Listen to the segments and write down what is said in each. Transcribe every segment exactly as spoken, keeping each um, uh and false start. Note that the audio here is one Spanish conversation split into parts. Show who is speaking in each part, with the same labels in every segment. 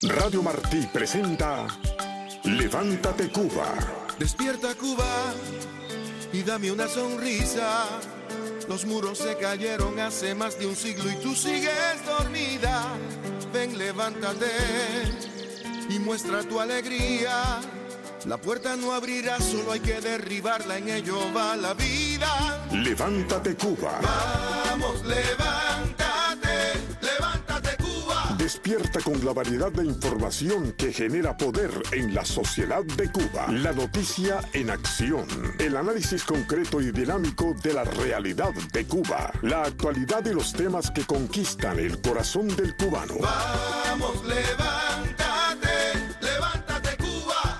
Speaker 1: Radio Martí presenta Levántate Cuba.
Speaker 2: Despierta Cuba y dame una sonrisa. Los muros se cayeron hace más de un siglo y tú sigues dormida. Ven, levántate y muestra tu alegría. La puerta no abrirá, solo hay que derribarla, en ello va la vida.
Speaker 1: Levántate Cuba.
Speaker 2: Vamos, levántate, levántate Cuba.
Speaker 1: Despierta con la variedad de información que genera poder en la sociedad de Cuba. La noticia en acción. El análisis concreto y dinámico de la realidad de Cuba. La actualidad y los temas que conquistan el corazón del cubano.
Speaker 2: Vamos, levántate, levántate Cuba.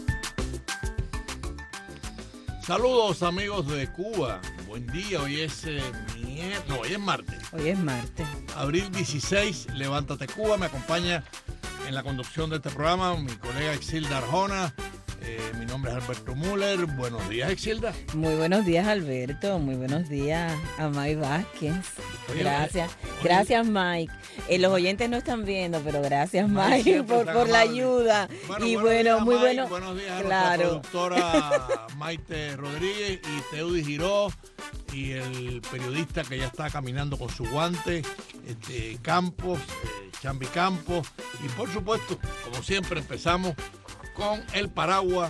Speaker 3: Saludos amigos de Cuba. Buen día, hoy es eh, mier... no, hoy es martes.
Speaker 4: Hoy es martes.
Speaker 3: Abril dieciséis, Levántate Cuba. Me acompaña en la conducción de este programa mi colega Exilda Arjona. Eh, mi nombre es Alberto Müller. Buenos días, Exilda.
Speaker 4: Muy buenos días, Alberto. Muy buenos días a Mike Vázquez.
Speaker 3: Oye,
Speaker 4: Gracias.
Speaker 3: oye.
Speaker 4: Gracias, Mike. Eh, los oyentes no están viendo, pero gracias,
Speaker 3: Mike
Speaker 4: Mike,
Speaker 3: siempre
Speaker 4: por,
Speaker 3: tan
Speaker 4: por la
Speaker 3: amable.
Speaker 4: ayuda.
Speaker 3: Bueno,
Speaker 4: y
Speaker 3: buenos
Speaker 4: bueno,
Speaker 3: días,
Speaker 4: muy
Speaker 3: Mike.
Speaker 4: bueno.
Speaker 3: Buenos días a
Speaker 4: Claro.
Speaker 3: nuestra productora Maite Rodríguez y Teudi Giró y el periodista que ya está caminando con su guante, este, Campos, eh, Chambi Campos. Y por supuesto, como siempre, empezamos con el paraguas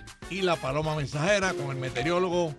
Speaker 3: y la paloma mensajera, con el meteorólogo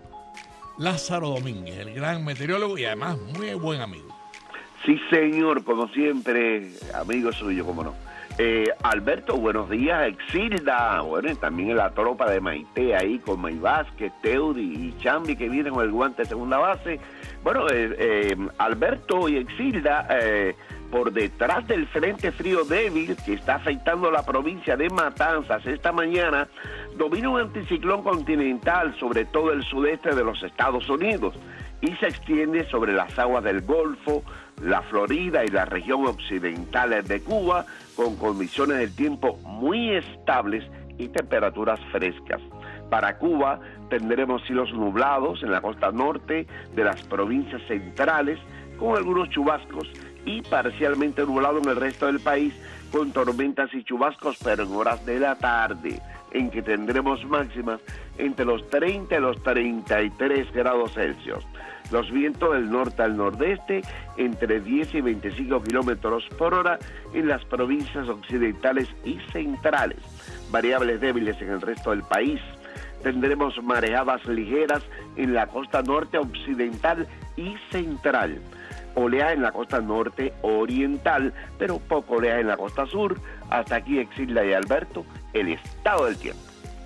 Speaker 3: Lázaro Domínguez, el gran meteorólogo y además muy buen amigo.
Speaker 5: Sí, señor, como siempre, amigo suyo, cómo no. Eh, Alberto, buenos días, Exilda, bueno, y también la tropa de Maite ahí con May Vázquez, Teudi y Chambi que vienen con el guante de segunda base. Bueno, eh, eh, Alberto y Exilda, eh, por detrás del frente frío débil que está afectando la provincia de Matanzas esta mañana, domina un anticiclón continental sobre todo el sudeste de los Estados Unidos y se extiende sobre las aguas del Golfo, la Florida y la región occidental de Cuba, con condiciones del tiempo muy estables y temperaturas frescas. Para Cuba tendremos cielos nublados en la costa norte de las provincias centrales, con algunos chubascos, y parcialmente nublado en el resto del país, con tormentas y chubascos, pero en horas de la tarde, en que tendremos máximas entre los treinta y los treinta y tres grados Celsius. Los vientos del norte al nordeste entre diez y veinticinco kilómetros por hora en las provincias occidentales y centrales. Variables débiles en el resto del país. Tendremos marejadas ligeras en la costa norte occidental y central. Oleaje en la costa norte oriental, pero poco oleaje en la costa sur. Hasta aquí, Exilda y Alberto, el estado del tiempo.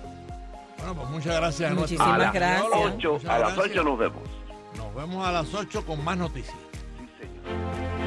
Speaker 3: Bueno, pues muchas gracias a
Speaker 4: Muchísimas
Speaker 3: nuestro
Speaker 5: a las
Speaker 4: gracias.
Speaker 5: ocho,
Speaker 3: Muchas
Speaker 5: a las
Speaker 3: gracias.
Speaker 5: ocho nos vemos.
Speaker 3: Nos vemos a las ocho con más noticias.
Speaker 5: Sí, señor.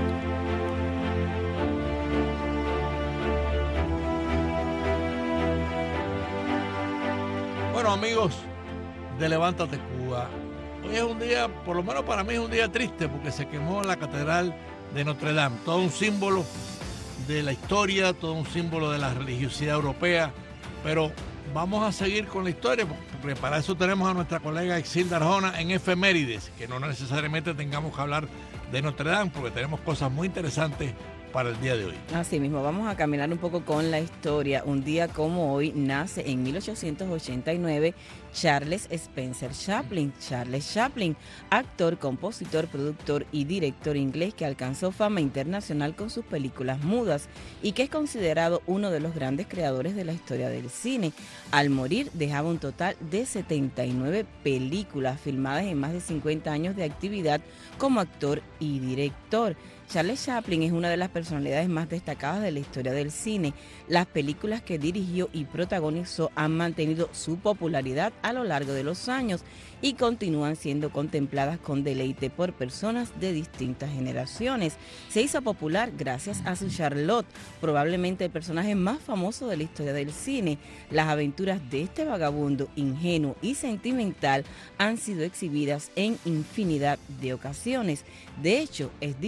Speaker 3: Bueno, amigos de Levántate Cuba, hoy es un día, por lo menos para mí es un día triste porque se quemó la catedral de Notre Dame, todo un símbolo de la historia, todo un símbolo de la religiosidad europea, pero vamos a seguir con la historia porque para eso tenemos a nuestra colega Exilda Arjona en Efemérides, que no necesariamente tengamos que hablar de Notre Dame porque tenemos cosas muy interesantes para el día de hoy.
Speaker 4: Así mismo, vamos a caminar un poco con la historia. Un día como hoy nace en mil ochocientos ochenta y nueve Charles Spencer Chaplin. Charles Chaplin, actor, compositor, productor y director inglés que alcanzó fama internacional con sus películas mudas y que es considerado uno de los grandes creadores de la historia del cine. Al morir dejaba un total de setenta y nueve películas filmadas en más de cincuenta años de actividad como actor y director. Charles Chaplin es una de las personalidades más destacadas de la historia del cine. Las películas que dirigió y protagonizó han mantenido su popularidad a lo largo de los años y continúan siendo contempladas con deleite por personas de distintas generaciones. Se hizo popular gracias a su Charlotte, probablemente el personaje más famoso de la historia del cine. Las aventuras de este vagabundo ingenuo y sentimental han sido exhibidas en infinidad de ocasiones. De hecho, es difícil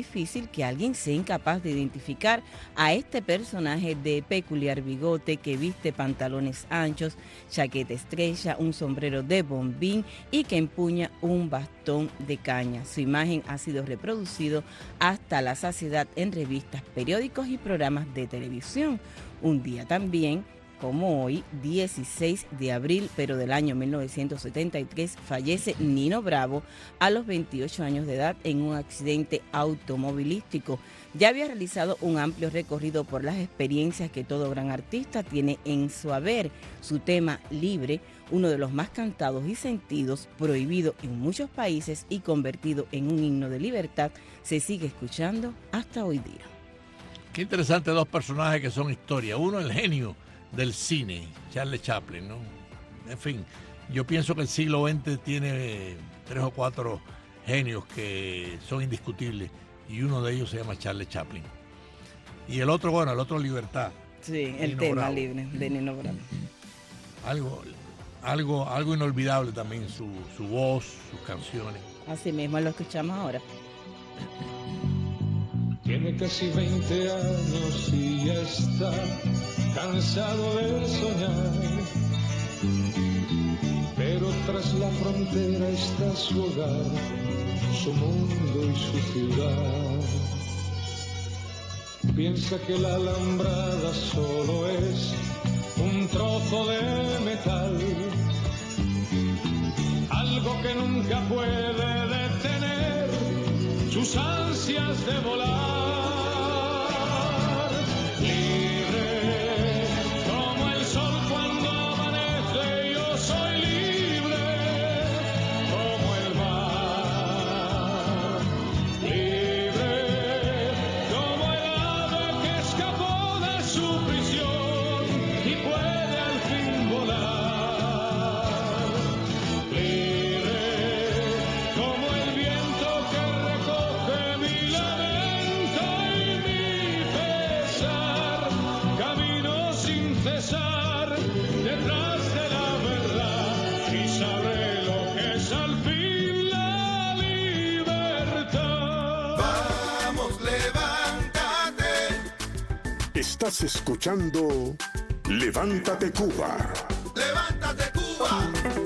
Speaker 4: que alguien sea incapaz de identificar a este personaje de peculiar bigote que viste pantalones anchos, chaqueta estrecha, un sombrero de bombín y que empuña un bastón de caña. Su imagen ha sido reproducido hasta la saciedad en revistas, periódicos y programas de televisión. Un día también como hoy, dieciséis de abril, pero del año mil novecientos setenta y tres, fallece Nino Bravo a los veintiocho años de edad en un accidente automovilístico. Ya había realizado un amplio recorrido por las experiencias que todo gran artista tiene en su haber. Su tema Libre, uno de los más cantados y sentidos, prohibido en muchos países y convertido en un himno de libertad, se sigue escuchando hasta hoy día.
Speaker 3: Qué interesante, dos personajes que son historia. Uno, el genio del cine, Charles Chaplin, ¿no? En fin, yo pienso que el siglo veinte tiene tres o cuatro genios que son indiscutibles y uno de ellos se llama Charles Chaplin. Y el otro, bueno, el otro Libertad.
Speaker 4: Sí, el
Speaker 3: Nino
Speaker 4: tema
Speaker 3: Bravo.
Speaker 4: Libre de Nino Bravo.
Speaker 3: Algo, algo, algo inolvidable también, su, su voz, sus canciones.
Speaker 4: Así mismo lo escuchamos ahora.
Speaker 6: Tiene casi veinte años y ya está cansado de soñar, pero tras la frontera está su hogar, su mundo y su ciudad. Piensa que la alambrada solo es un trozo de metal, algo que nunca puede detener sus ansias de volar. Libre como el sol cuando amanece, yo soy libre como el mar. Libre como el ave que escapó de su prisión y puede al fin volar. Libre como el viento que recoge mi lamento y mi pesar, camino sin cesar detrás de la verdad y sabré lo que es al fin la libertad.
Speaker 2: Vamos, levántate.
Speaker 1: Estás escuchando Levántate Cuba.
Speaker 2: Levántate, Cuba.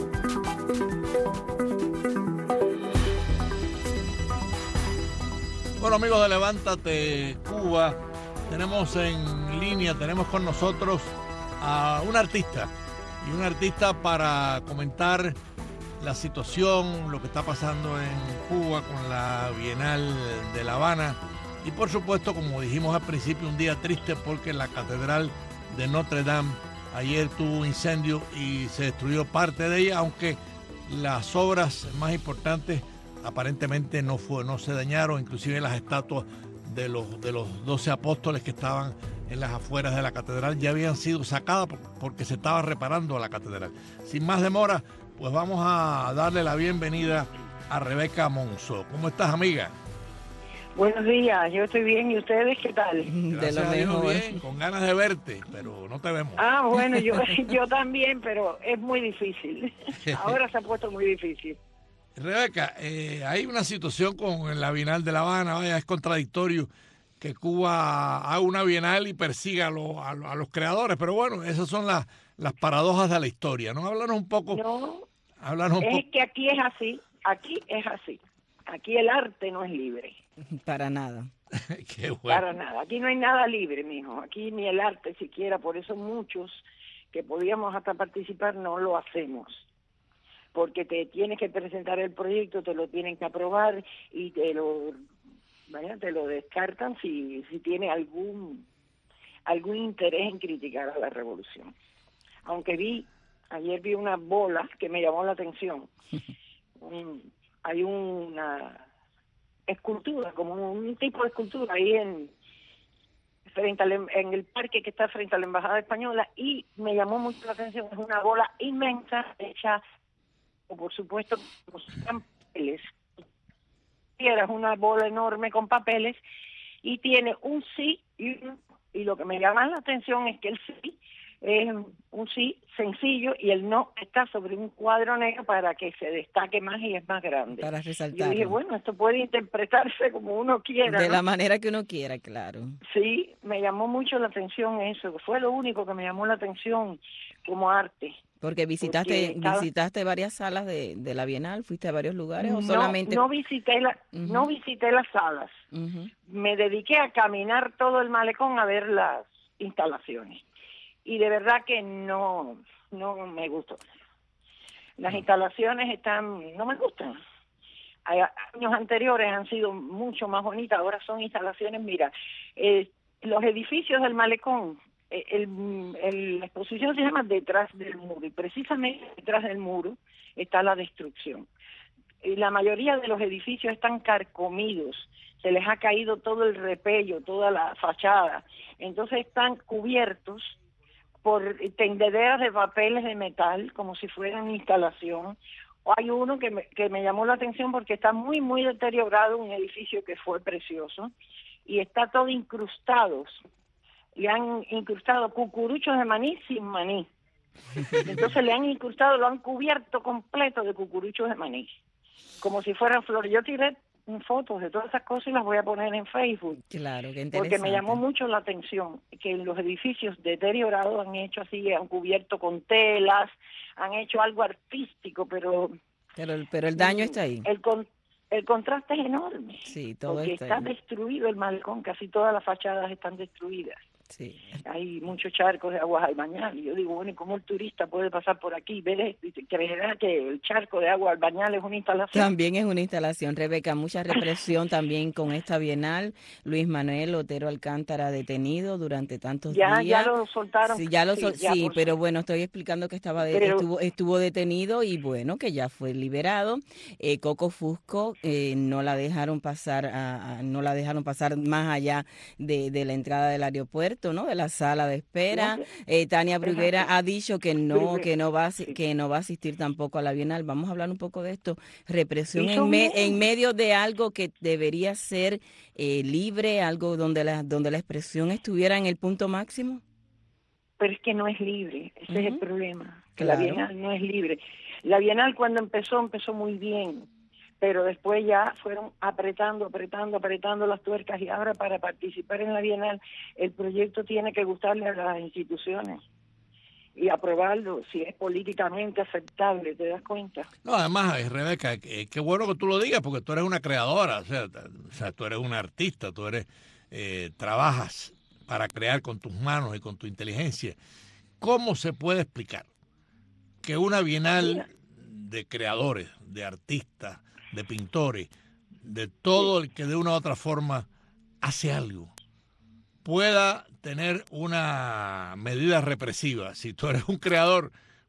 Speaker 3: Bueno, amigos de Levántate Cuba, tenemos en línea, tenemos con nosotros a un artista, y un artista para comentar la situación, lo que está pasando en Cuba con la Bienal de La Habana, y por supuesto, como dijimos al principio, un día triste porque la Catedral de Notre Dame ayer tuvo un incendio y se destruyó parte de ella, aunque las obras más importantes aparentemente no fue, no se dañaron, inclusive las estatuas de los de los doce apóstoles que estaban en las afueras de la catedral ya habían sido sacadas porque se estaba reparando la catedral. Sin más demora, pues vamos a darle la bienvenida a Rebeca Monzó. ¿Cómo estás, amiga?
Speaker 7: Buenos días, yo estoy bien, ¿y ustedes qué tal?
Speaker 4: De
Speaker 3: Gracias
Speaker 4: lo
Speaker 3: a Dios,
Speaker 4: mejor.
Speaker 3: bien, con ganas de verte, pero no te vemos.
Speaker 7: Ah, bueno, yo, yo también, pero es muy difícil. Ahora se ha puesto muy difícil.
Speaker 3: Rebeca, eh, hay una situación con la Bienal de La Habana, vaya, es contradictorio que Cuba haga una Bienal y persiga a, lo, a, a los creadores, pero bueno, esas son las, las paradojas de la historia, ¿no? Háblanos un poco.
Speaker 7: No,
Speaker 3: Háblanos un
Speaker 7: es
Speaker 3: poco.
Speaker 7: que aquí es así, aquí es así. Aquí el arte no es libre,
Speaker 4: Para nada.
Speaker 3: Qué bueno.
Speaker 7: para nada. Aquí no hay nada libre, mijo. Aquí ni el arte siquiera, por eso muchos que podíamos hasta participar no lo hacemos. Porque te tienes que presentar el proyecto, te lo tienen que aprobar y te lo, vaya, te lo descartan si, si tiene algún algún interés en criticar a la revolución. Aunque vi, ayer vi una bola que me llamó la atención. Un, hay una escultura, como un tipo de escultura ahí en frente al, en el parque que está frente a la Embajada Española y me llamó mucho la atención. Es una bola inmensa hecha, o por supuesto, con papeles. Es una bola enorme con papeles y tiene un sí y un, y lo que me llama la atención es que el sí es un sí sencillo y el no está sobre un cuadro negro para que se destaque más y es más grande.
Speaker 4: Para
Speaker 7: Yo
Speaker 4: resaltarlo.
Speaker 7: dije, bueno, esto puede interpretarse como uno quiera,
Speaker 4: De
Speaker 7: ¿no?
Speaker 4: la manera que uno quiera, claro.
Speaker 7: Sí, me llamó mucho la atención eso, fue lo único que me llamó la atención como arte.
Speaker 4: Porque visitaste
Speaker 7: Porque cada-
Speaker 4: visitaste varias salas de, de la Bienal, fuiste a varios lugares o
Speaker 7: No,
Speaker 4: solamente...
Speaker 7: no visité la,
Speaker 4: Ujú.
Speaker 7: no visité las salas.
Speaker 4: Ujú.
Speaker 7: Me dediqué a caminar todo el malecón a ver las instalaciones. Y de verdad que no, no me gustó. Las instalaciones están, no me gustan. Hay- años anteriores han sido mucho más bonitas, ahora son instalaciones, mira, eh, los edificios del malecón, eh, el, el- la exposición se llama Detrás del Muro, y precisamente detrás del muro está la destrucción. Y la mayoría de los edificios están carcomidos, se les ha caído todo el repello, toda la fachada, entonces están cubiertos por tendederas de papeles de metal, como si fueran instalación. O hay uno que me, que me llamó la atención porque está muy, muy deteriorado, un edificio que fue precioso, y está todo incrustados. Le han incrustado cucuruchos de maní sin maní. Entonces le han incrustado, lo han cubierto completo de cucuruchos de maní, como si fueran flores. Yo tiré fotos de todas esas cosas y las voy a poner en Facebook.
Speaker 4: Claro, qué interesante.
Speaker 7: Porque me llamó mucho la atención que en los edificios deteriorados han hecho así, han cubierto con telas, han hecho algo artístico, pero...
Speaker 4: Pero, el- pero el daño está ahí.
Speaker 7: El, con, el contraste es enorme.
Speaker 4: Sí, todo
Speaker 7: porque
Speaker 4: está
Speaker 7: está
Speaker 4: ahí.
Speaker 7: destruido el malecón, casi todas las fachadas están destruidas.
Speaker 4: Sí.
Speaker 7: Hay muchos charcos de aguas albañal. Y yo digo, bueno, ¿y cómo el turista puede pasar por aquí? ¿Ver esto? ¿Y creerá que el charco de agua albañal es una instalación?
Speaker 4: También es una instalación, Rebeca, mucha represión también con esta Bienal. Luis Manuel Otero Alcántara detenido durante tantos
Speaker 7: Ya,
Speaker 4: días.
Speaker 7: ya lo soltaron.
Speaker 4: Sí, ya lo
Speaker 7: sí,
Speaker 4: sol-
Speaker 7: ya
Speaker 4: sí,
Speaker 7: por
Speaker 4: pero
Speaker 7: su-
Speaker 4: bueno, estoy explicando que estaba de-
Speaker 7: Pero-
Speaker 4: estuvo estuvo detenido y bueno, que ya fue liberado. Eh, Coco Fusco eh, no la dejaron pasar a, a- no la dejaron pasar más allá de, de la entrada del aeropuerto, ¿no? De la sala de espera.
Speaker 7: No,
Speaker 4: Eh, Tania Bruguera
Speaker 7: exacto.
Speaker 4: ha dicho que no
Speaker 7: Bruguera,
Speaker 4: que no va a, asi-
Speaker 7: sí.
Speaker 4: que no va a asistir tampoco a la Bienal. Vamos a hablar un poco de esto. Represión
Speaker 7: Hizo
Speaker 4: en, me-
Speaker 7: bien.
Speaker 4: en medio de algo que debería ser eh, libre, algo donde la donde la expresión estuviera en el punto máximo.
Speaker 7: Pero es que no es libre, ese es el
Speaker 4: Ujú.
Speaker 7: problema, que
Speaker 4: Claro.
Speaker 7: la Bienal no es libre. La Bienal cuando empezó, empezó muy bien, pero después ya fueron apretando, apretando, apretando las tuercas y ahora para participar en la Bienal el proyecto tiene que gustarle a las instituciones y aprobarlo si es políticamente aceptable, ¿te das cuenta?
Speaker 3: No, además, eh, Rebeca, qué qué bueno que tú lo digas porque tú eres una creadora, o sea, ta- o sea, tú eres una artista, tú eres, eh, trabajas para crear con tus manos y con tu inteligencia. ¿Cómo se puede explicar que una bienal de creadores, de artistas, de pintores, de todo el que de una u otra forma hace algo, pueda tener una medida represiva? Si tú eres un creador,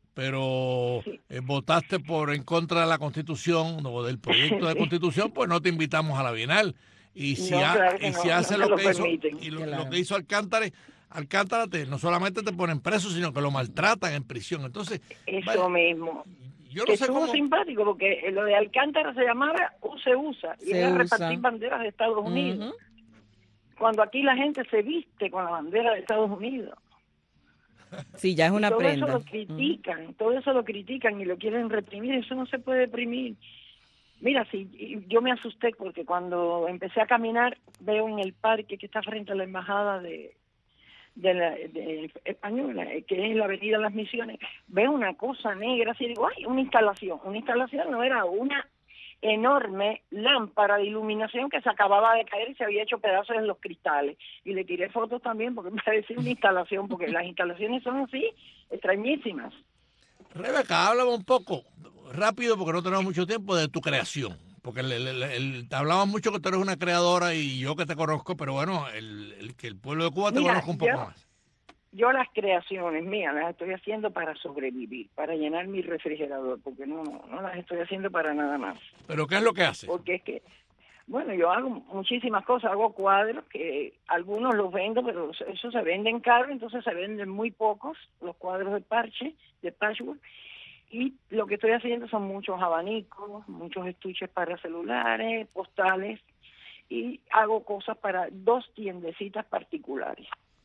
Speaker 3: pero eh, votaste por en contra de la Constitución o del proyecto de
Speaker 7: Sí.
Speaker 3: Constitución, pues no te invitamos a la Bienal. Y si,
Speaker 7: No,
Speaker 3: ha-
Speaker 7: claro que
Speaker 3: y
Speaker 7: no,
Speaker 3: si
Speaker 7: no
Speaker 3: hace
Speaker 7: te
Speaker 3: lo
Speaker 7: lo
Speaker 3: que hizo
Speaker 7: permiten.
Speaker 3: y lo,
Speaker 4: Claro.
Speaker 3: lo que hizo Alcántara, Alcántara te, no solamente te ponen preso, sino que lo maltratan en prisión. Entonces,
Speaker 7: Eso
Speaker 3: vaya,
Speaker 7: mismo.
Speaker 3: yo no
Speaker 7: Que
Speaker 3: sé
Speaker 7: estuvo
Speaker 3: cómo.
Speaker 7: simpático porque lo de Alcántara se llamaba U se usa y
Speaker 4: Se
Speaker 7: era
Speaker 4: usa.
Speaker 7: repartir banderas de Estados Unidos.
Speaker 4: Ujú.
Speaker 7: Cuando aquí la gente se viste con la bandera de Estados Unidos.
Speaker 4: Sí, ya es
Speaker 7: Y
Speaker 4: una
Speaker 7: todo
Speaker 4: prenda.
Speaker 7: eso lo critican, todo eso lo critican y lo quieren reprimir, eso no se puede reprimir. Mira, si y yo me asusté porque cuando empecé a caminar veo en el parque que está frente a la embajada de, de la de española, eh, que es la Avenida Las Misiones, veo una cosa negra, así digo, ay, una instalación, una instalación no era una enorme lámpara de iluminación que se acababa de caer y se había hecho pedazos en los cristales. Y le tiré fotos también porque me parecía una instalación, porque las instalaciones son así, extrañísimas.
Speaker 3: Rebeca, háblame un poco, rápido, porque no tenemos mucho tiempo, de tu creación. Porque el, el- el- el- te hablamos mucho que tú eres una creadora y yo que te conozco, pero bueno, el, el que el pueblo de Cuba te
Speaker 7: Mira,
Speaker 3: conozca un poco
Speaker 7: yo-
Speaker 3: más.
Speaker 7: Yo las creaciones mías las estoy haciendo para sobrevivir, para llenar mi refrigerador, porque no, no, no las estoy haciendo para nada más.
Speaker 3: ¿Pero qué es lo que haces?
Speaker 7: Porque es que, bueno, yo hago muchísimas cosas, hago cuadros que algunos los vendo, pero eso se venden caro, entonces se venden muy pocos, los cuadros de parche, de patchwork, y lo que estoy haciendo son muchos abanicos, muchos estuches para celulares, postales, y hago cosas para dos tiendecitas particulares.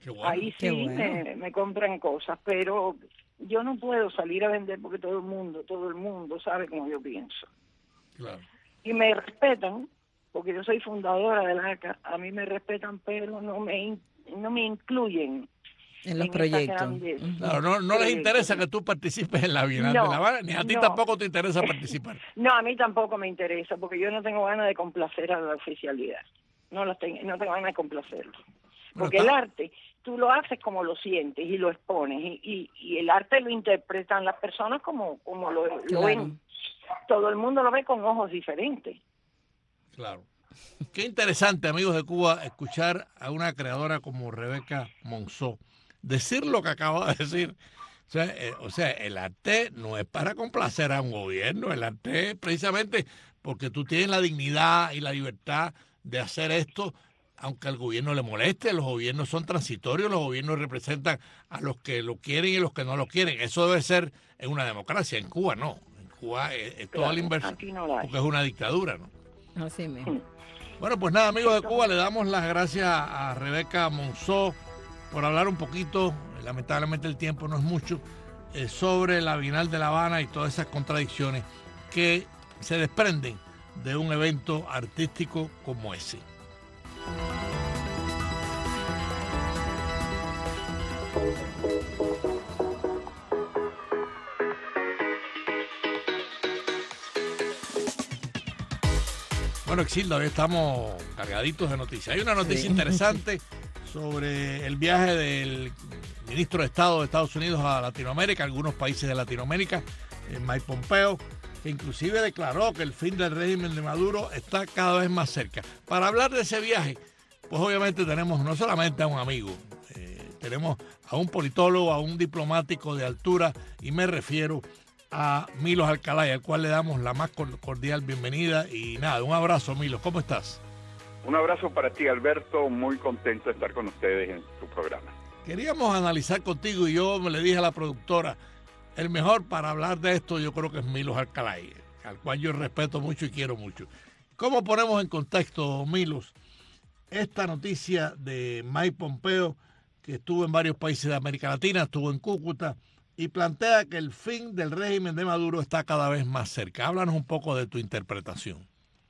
Speaker 3: Qué bueno.
Speaker 7: Ahí sí
Speaker 4: Qué bueno.
Speaker 7: me, me compran cosas, pero yo no puedo salir a vender porque todo el mundo, todo el mundo sabe cómo yo pienso.
Speaker 3: Claro.
Speaker 7: Y me respetan, porque yo soy fundadora del A C A, a mí me respetan, pero no me in- no me incluyen
Speaker 4: En los
Speaker 7: en
Speaker 4: proyectos.
Speaker 7: esas grandes
Speaker 4: Ujú.
Speaker 3: Claro, no, no les
Speaker 7: proyectos.
Speaker 3: interesa que tú participes en la Bienal
Speaker 7: No,
Speaker 3: de La Habana, ni a ti
Speaker 7: no.
Speaker 3: tampoco te interesa participar.
Speaker 7: No, a mí tampoco me interesa, porque yo no tengo ganas de complacer a la oficialidad. No, las ten- no tengo ganas de complacerlo. Porque
Speaker 3: está-
Speaker 7: el arte, tú lo haces como lo sientes y lo expones, y, y, y el arte lo interpretan las personas como, como lo, lo
Speaker 4: Claro.
Speaker 7: ven. Todo el mundo lo ve con ojos diferentes.
Speaker 3: Claro. Qué interesante, amigos de Cuba, escuchar a una creadora como Rebeca Monzó decir lo que acaba de decir. O sea, eh, o sea, el arte no es para complacer a un gobierno, el arte es precisamente porque tú tienes la dignidad y la libertad de hacer esto, aunque al gobierno le moleste. Los gobiernos son transitorios, los gobiernos representan a los que lo quieren y los que no lo quieren. Eso debe ser en una democracia. En Cuba no. En Cuba es, es toda la
Speaker 7: Claro,
Speaker 3: inversa,
Speaker 7: aquí no la hay.
Speaker 3: porque es una dictadura, ¿no?
Speaker 4: Así mismo.
Speaker 3: Bueno, pues nada, amigos de Cuba, le damos las gracias a Rebeca Monzó por hablar un poquito, lamentablemente el tiempo no es mucho, eh, sobre la Bienal de La Habana y todas esas contradicciones que se desprenden de un evento artístico como ese. Bueno, Exilda, hoy estamos cargaditos de noticias. Hay una noticia
Speaker 4: Sí.
Speaker 3: interesante sobre el viaje del ministro de Estado de Estados Unidos a Latinoamérica, algunos países de Latinoamérica, eh, Mike Pompeo, que inclusive declaró que el fin del régimen de Maduro está cada vez más cerca. Para hablar de ese viaje, pues obviamente tenemos no solamente a un amigo, eh, tenemos a un politólogo, a un diplomático de altura, y me refiero a Milos Alcalay, al cual le damos la más cordial bienvenida. Y nada, un abrazo, Milos, ¿cómo estás?
Speaker 8: Un abrazo para ti, Alberto, muy contento de estar con ustedes en tu programa.
Speaker 3: Queríamos analizar contigo, y yo me le dije a la productora, el mejor para hablar de esto yo creo que es Milos Alcalay, al cual yo respeto mucho y quiero mucho. ¿Cómo ponemos en contexto, Milos, esta noticia de Mike Pompeo, que estuvo en varios países de América Latina, estuvo en Cúcuta, y plantea que el fin del régimen de Maduro está cada vez más cerca? Háblanos un poco de tu interpretación.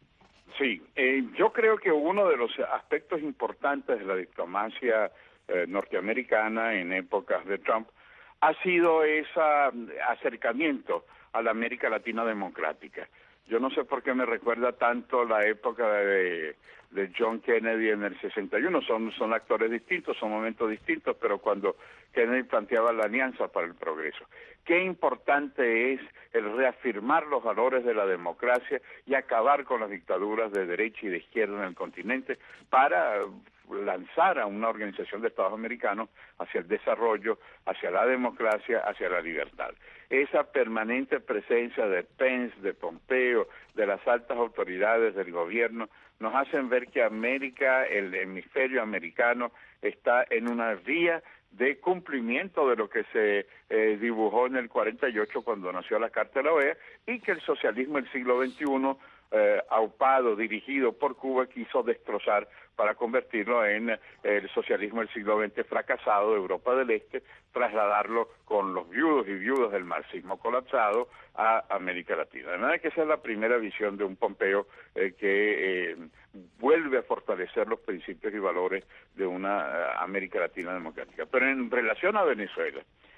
Speaker 8: Sí, eh, yo creo que uno de los aspectos importantes de la diplomacia eh, norteamericana en épocas de Trump ha sido ese acercamiento a la América Latina democrática. Yo no sé por qué me recuerda tanto la época de, de John Kennedy en el sesenta y uno. Son, son actores distintos, son momentos distintos, pero cuando Kennedy planteaba la alianza para el progreso. Qué importante es el reafirmar los valores de la democracia y acabar con las dictaduras de derecha y de izquierda en el continente para lanzar a una organización de Estados americanos hacia el desarrollo, hacia la democracia, hacia la libertad. Esa permanente presencia de Pence, de Pompeo, de las altas autoridades del gobierno, nos hacen ver que América, el hemisferio americano, está en una vía de cumplimiento de lo que se eh, dibujó en el cuarenta y ocho cuando nació la Carta de la O E A, y que el socialismo del siglo veintiuno, eh, aupado, dirigido por Cuba, quiso destrozar para convertirlo en eh, el socialismo del siglo veinte fracasado de Europa del Este, trasladarlo con los viudos y viudas del marxismo colapsado a América Latina. De manera que esa es la primera visión de un Pompeo eh, que eh, vuelve a fortalecer los principios y valores de una uh, América Latina democrática. Pero en relación a Venezuela,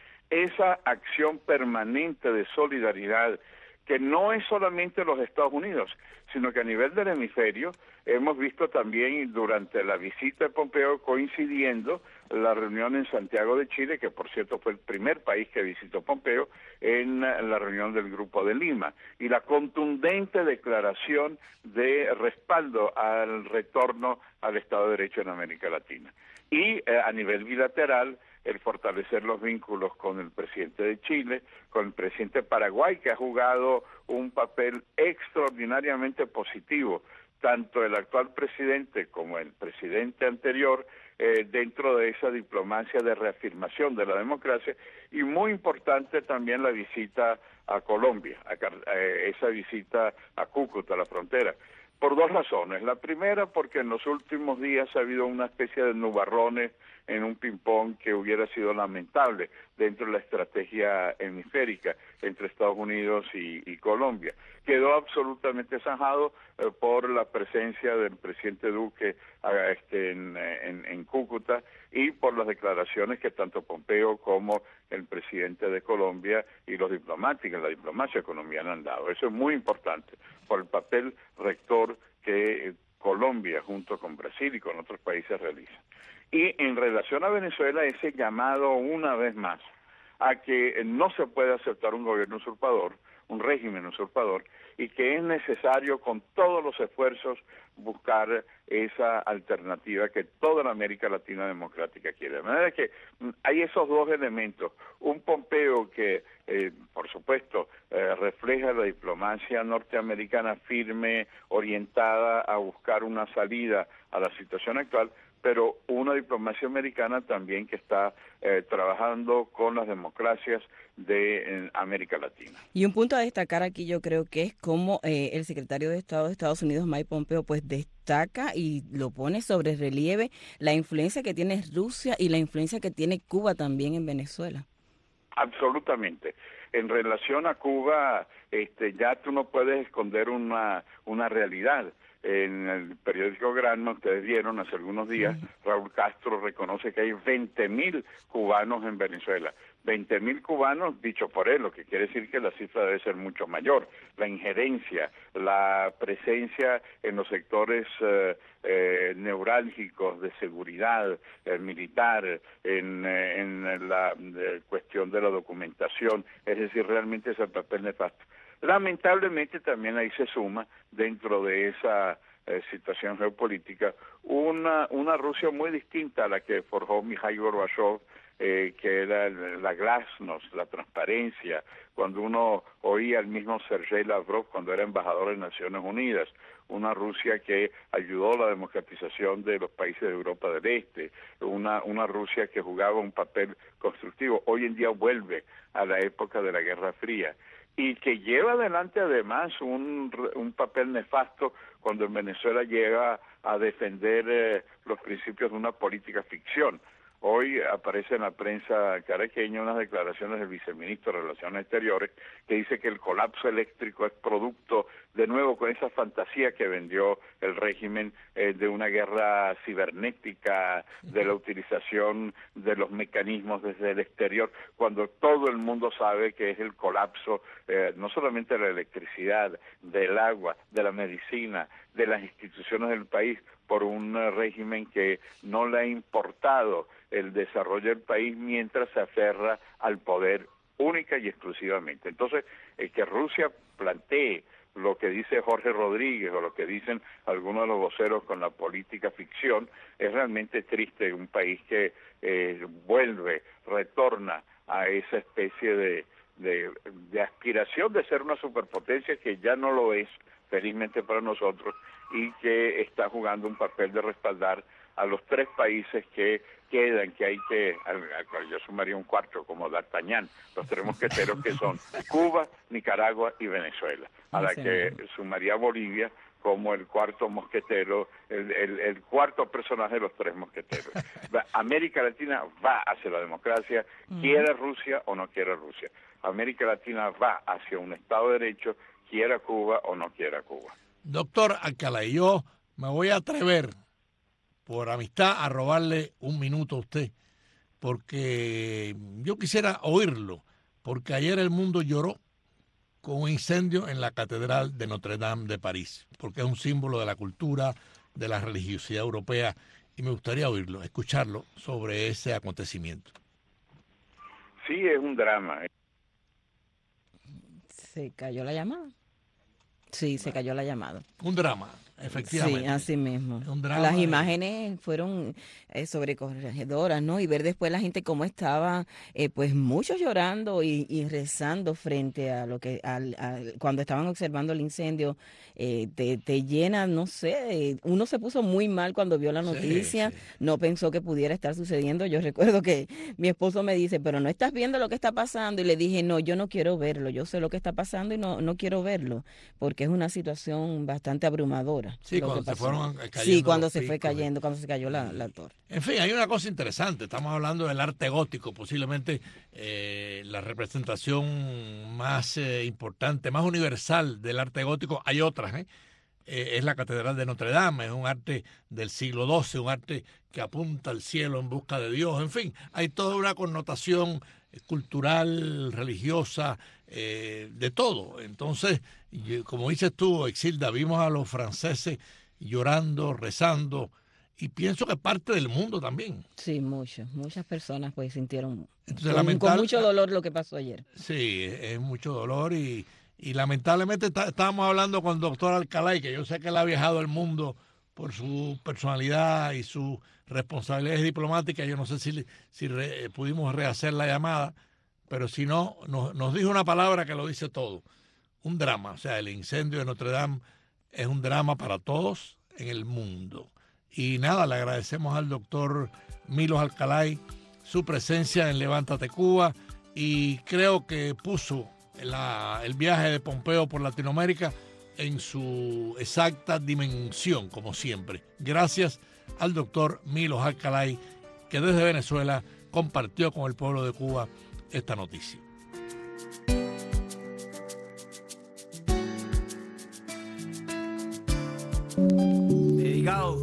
Speaker 8: esa acción permanente de solidaridad, que no es solamente los Estados Unidos, sino que a nivel del hemisferio hemos visto también durante la visita de Pompeo, coincidiendo la reunión en Santiago de Chile, que por cierto fue el primer país que visitó Pompeo, en la reunión del Grupo de Lima, y la contundente declaración de respaldo al retorno al Estado de Derecho en América Latina. Y eh, a nivel bilateral, el fortalecer los vínculos con el presidente de Chile, con el presidente de Paraguay, que ha jugado un papel extraordinariamente positivo, tanto el actual presidente como el presidente anterior, eh, dentro de esa diplomacia de reafirmación de la democracia, y muy importante también la visita a Colombia, a, eh, esa visita a Cúcuta, a la frontera, por dos razones. La primera, porque en los últimos días ha habido una especie de nubarrones en un ping-pong que hubiera sido lamentable dentro de la estrategia hemisférica entre Estados Unidos y, y Colombia. Quedó absolutamente zanjado eh, por la presencia del presidente Duque eh, este, en, en, en Cúcuta y por las declaraciones que tanto Pompeo como el presidente de Colombia y los diplomáticos, la diplomacia colombiana han dado. Eso es muy importante por el papel rector que eh, Colombia junto con Brasil y con otros países realiza. Y en relación a Venezuela, ese llamado una vez más a que no se puede aceptar un gobierno usurpador, un régimen usurpador, y que es necesario con todos los esfuerzos buscar esa alternativa que toda la América Latina democrática quiere. De manera que hay esos dos elementos, un Pompeo que, eh, por supuesto, eh, refleja la diplomacia norteamericana firme, orientada a buscar una salida a la situación actual, pero una diplomacia americana también que está eh, trabajando con las democracias de América Latina.
Speaker 4: Y un punto a destacar aquí yo creo que es cómo eh, el secretario de Estado de Estados Unidos, Mike Pompeo, pues destaca y lo pone sobre relieve la influencia que tiene Rusia y la influencia que tiene Cuba también en Venezuela.
Speaker 8: Absolutamente. En relación a Cuba, este, ya tú no puedes esconder una, una realidad. En el periódico Granma, ustedes vieron hace algunos días, Raúl Castro reconoce que hay veinte mil cubanos en Venezuela. veinte mil cubanos, dicho por él, lo que quiere decir que la cifra debe ser mucho mayor. La injerencia, la presencia en los sectores eh, eh, neurálgicos de seguridad eh, militar, en, eh, en la eh, cuestión de la documentación, es decir, realmente es el papel nefasto. Lamentablemente también ahí se suma, dentro de esa eh, situación geopolítica, una, una Rusia muy distinta a la que forjó Mikhail Gorbachev, eh, que era la glasnost, la transparencia, cuando uno oía al mismo Sergei Lavrov cuando era embajador de Naciones Unidas, una Rusia que ayudó a la democratización de los países de Europa del Este, una, una Rusia que jugaba un papel constructivo. Hoy en día vuelve a la época de la Guerra Fría, y que lleva adelante además un, un papel nefasto cuando en Venezuela llega a defender eh, los principios de una política ficción. Hoy aparece en la prensa caraqueña unas declaraciones del viceministro de Relaciones Exteriores que dice que el colapso eléctrico es producto, de nuevo, con esa fantasía que vendió el régimen eh, de una guerra cibernética, de la utilización de los mecanismos desde el exterior, cuando todo el mundo sabe que es el colapso eh, no solamente de la electricidad, del agua, de la medicina, de las instituciones del país, por un uh, régimen que no le ha importado el desarrollo del país mientras se aferra al poder única y exclusivamente. Entonces, eh, que Rusia plantee lo que dice Jorge Rodríguez o lo que dicen algunos de los voceros con la política ficción, es realmente triste. Un país que eh, vuelve, retorna a esa especie de, de, de aspiración de ser una superpotencia que ya no lo es, felizmente para nosotros, y que está jugando un papel de respaldar a los tres países que quedan, que hay que, al, al cual yo sumaría un cuarto como D'Artagnan, los tres mosqueteros que son Cuba, Nicaragua y Venezuela, a la que sumaría Bolivia como el cuarto mosquetero, el, el, el cuarto personaje de los tres mosqueteros. América Latina va hacia la democracia, quiera Rusia o no quiera Rusia. América Latina va hacia un Estado de Derecho, quiera Cuba o no quiera Cuba.
Speaker 3: Doctor Alcalá, yo me voy a atrever, por amistad, a robarle un minuto a usted, porque yo quisiera oírlo, porque ayer el mundo lloró con un incendio en la Catedral de Notre Dame de París, porque es un símbolo de la cultura, de la religiosidad europea, y me gustaría oírlo, escucharlo sobre ese acontecimiento.
Speaker 8: Sí, es un drama.
Speaker 4: ¿Se cayó la llamada? Sí, se cayó la llamada.
Speaker 3: Un drama, efectivamente.
Speaker 4: Sí, así mismo.
Speaker 3: Un drama.
Speaker 4: Las imágenes fueron eh, sobrecogedoras, ¿no? Y ver después la gente cómo estaba, eh, pues muchos llorando y, y rezando frente a lo que, al, al, cuando estaban observando el incendio, eh, te, te llena, no sé, uno se puso muy mal cuando vio la noticia, sí, sí. No pensó que pudiera estar sucediendo. Yo recuerdo que mi esposo me dice, pero no estás viendo lo que está pasando, y le dije, no, yo no quiero verlo, yo sé lo que está pasando y no, no quiero verlo, porque es una situación bastante abrumadora. locura.
Speaker 3: Sí,
Speaker 4: lo
Speaker 3: cuando
Speaker 4: que
Speaker 3: se
Speaker 4: pasó.
Speaker 3: fueron cayendo
Speaker 4: Sí, cuando
Speaker 3: los
Speaker 4: se fue
Speaker 3: picos,
Speaker 4: cayendo, cuando se cayó la, la torre.
Speaker 3: En fin, hay una cosa interesante. Estamos hablando del arte gótico, posiblemente eh, la representación más eh, importante, más universal del arte gótico. Hay otras, ¿eh? Eh, es la Catedral de Notre Dame, es un arte del siglo doce, un arte que apunta al cielo en busca de Dios. En fin, hay toda una connotación cultural, religiosa, eh, de todo. Entonces, como dices tú, Exilda, vimos a los franceses llorando, rezando, y pienso que parte del mundo también.
Speaker 4: Sí, muchos, muchas personas pues sintieron
Speaker 3: Entonces,
Speaker 4: con,
Speaker 3: lamental-
Speaker 4: con mucho dolor lo que pasó ayer.
Speaker 3: Sí, es, es mucho dolor y, y lamentablemente está- estábamos hablando con el doctor Alcalay, que yo sé que él ha viajado el mundo por su personalidad y sus responsabilidades diplomáticas. Yo no sé si, si re- pudimos rehacer la llamada, pero si no, nos, nos dijo una palabra que lo dice todo. Un drama, o sea, el incendio de Notre Dame es un drama para todos en el mundo. Y nada, le agradecemos al doctor Milos Alcalay su presencia en Levántate Cuba, y creo que puso la, el viaje de Pompeo por Latinoamérica en su exacta dimensión, como siempre. Gracias al doctor Milos Alcalay, que desde Venezuela compartió con el pueblo de Cuba esta noticia.
Speaker 9: Dedicado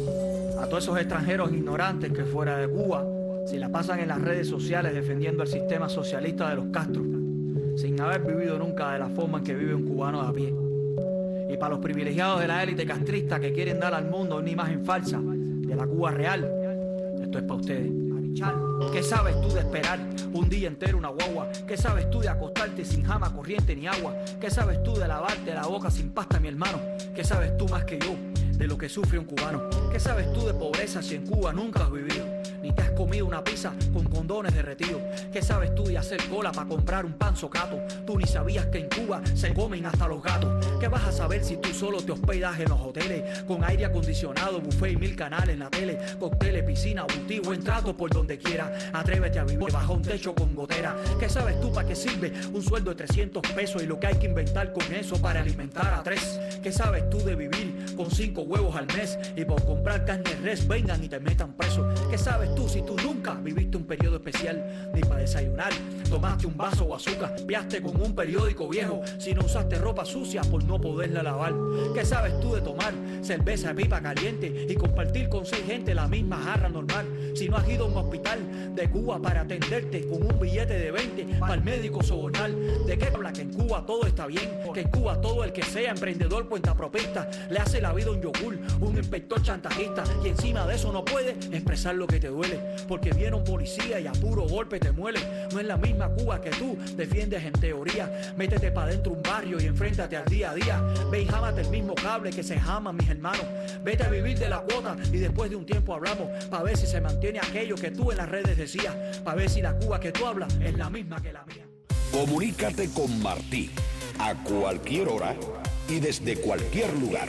Speaker 9: a todos esos extranjeros ignorantes que fuera de Cuba se la pasan en las redes sociales defendiendo el sistema socialista de los Castro, sin haber vivido nunca de la forma en que vive un cubano de a pie. Y para los privilegiados de la élite castrista que quieren dar al mundo una imagen falsa de la Cuba real, esto es para ustedes. ¿Qué sabes tú de esperar un día entero una guagua? ¿Qué sabes tú de acostarte sin jama, corriente ni agua? ¿Qué sabes tú de lavarte la boca sin pasta, mi hermano? ¿Qué sabes tú más que yo de lo que sufre un cubano? ¿Qué sabes tú de pobreza si en Cuba nunca has vivido? Ni te has comido una pizza con condones derretidos. ¿Qué sabes tú de hacer cola para comprar un pan socato? Tú ni sabías que en Cuba se comen hasta los gatos. ¿Qué vas a saber si tú solo te hospedas en los hoteles? Con aire acondicionado, buffet y mil canales en la tele, cócteles, piscina, boutique, buen trato por donde quiera. Atrévete a vivir bajo un techo con gotera. ¿Qué sabes tú para qué sirve un sueldo de trescientos pesos y lo que hay que inventar con eso para alimentar a tres? ¿Qué sabes tú de vivir con cinco huevos al mes y por comprar carne de res vengan y te metan preso? ¿Qué sabes tú si tú nunca viviste un periodo especial ni para desayunar? Tomaste un vaso o azúcar, viaste con un periódico viejo, si no usaste ropa sucia por no poderla lavar. ¿Qué sabes tú de tomar cerveza de pipa caliente y compartir con seis gente la misma jarra normal? Si no has ido a un hospital de Cuba para atenderte con un billete de veinte para el médico sobornar. ¿De qué habla que en Cuba todo está bien? Que en Cuba todo el que sea emprendedor cuentapropista le hace la vida un yogur, un inspector chantajista, y encima de eso no puede expresar lo que te duele, porque viene un policía y a puro golpe te muele. No es la misma Cuba que tú defiendes en teoría. Métete para dentro un barrio y enfréntate al día a día. Ve y jámate el mismo cable que se jaman mis hermanos. Vete a vivir de la cuota y después de un tiempo hablamos, para ver si se mantiene aquello que tú en las redes decías, para ver si la Cuba que tú hablas es la misma que la mía.
Speaker 10: Comunícate con Martí a cualquier hora y desde cualquier lugar.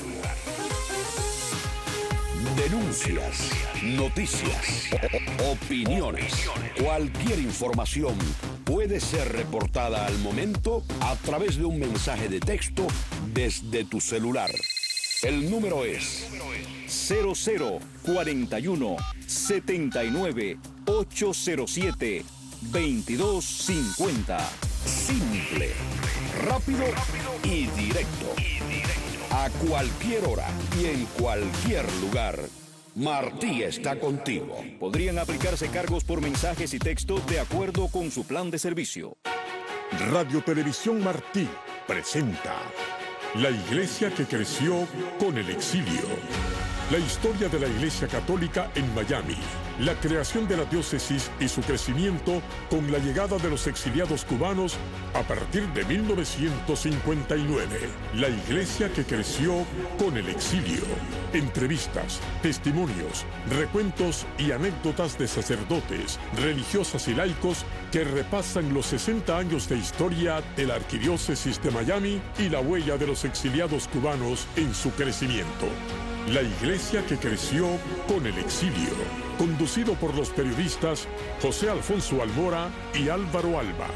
Speaker 10: Denuncias, noticias, o- opiniones, cualquier información puede ser reportada al momento a través de un mensaje de texto desde tu celular. El número es cero cero cuarenta y uno setenta y nueve ochocientos siete veintidós cincuenta. Simple, rápido y directo. A cualquier hora y en cualquier lugar. Martí está contigo.
Speaker 11: Podrían aplicarse cargos por mensajes y texto de acuerdo con su plan de servicio.
Speaker 1: Radio Televisión Martí presenta La Iglesia que creció con el exilio. La historia de la Iglesia Católica en Miami. La creación de la diócesis y su crecimiento con la llegada de los exiliados cubanos a partir de mil novecientos cincuenta y nueve. La Iglesia que creció con el exilio. Entrevistas, testimonios, recuentos y anécdotas de sacerdotes, religiosas y laicos que repasan los sesenta años de historia de la Arquidiócesis de Miami y la huella de los exiliados cubanos en su crecimiento. La Iglesia que creció con el exilio. Conducido por los periodistas José Alfonso Almora y Álvaro Alba.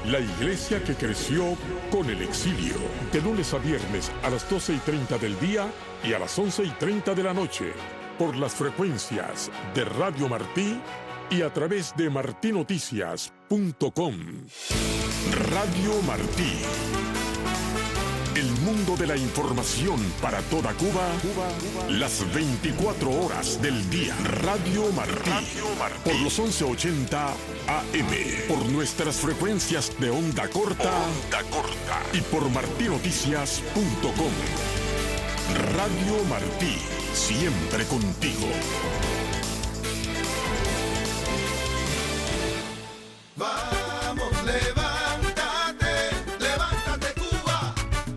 Speaker 1: La iglesia que creció con el exilio. De lunes a viernes a las doce y treinta del día y a las once y treinta de la noche. Por las frecuencias de Radio Martí y a través de martí noticias punto com. Radio Martí. El mundo de la información para toda Cuba, Cuba, las veinticuatro horas del día. Radio Martí. Radio Martí. Por los once ochenta A M. Por nuestras frecuencias de onda corta. Onda corta. Y por martí noticias punto com. Radio Martí. Siempre contigo.
Speaker 2: Vamos, levántate, levántate Cuba.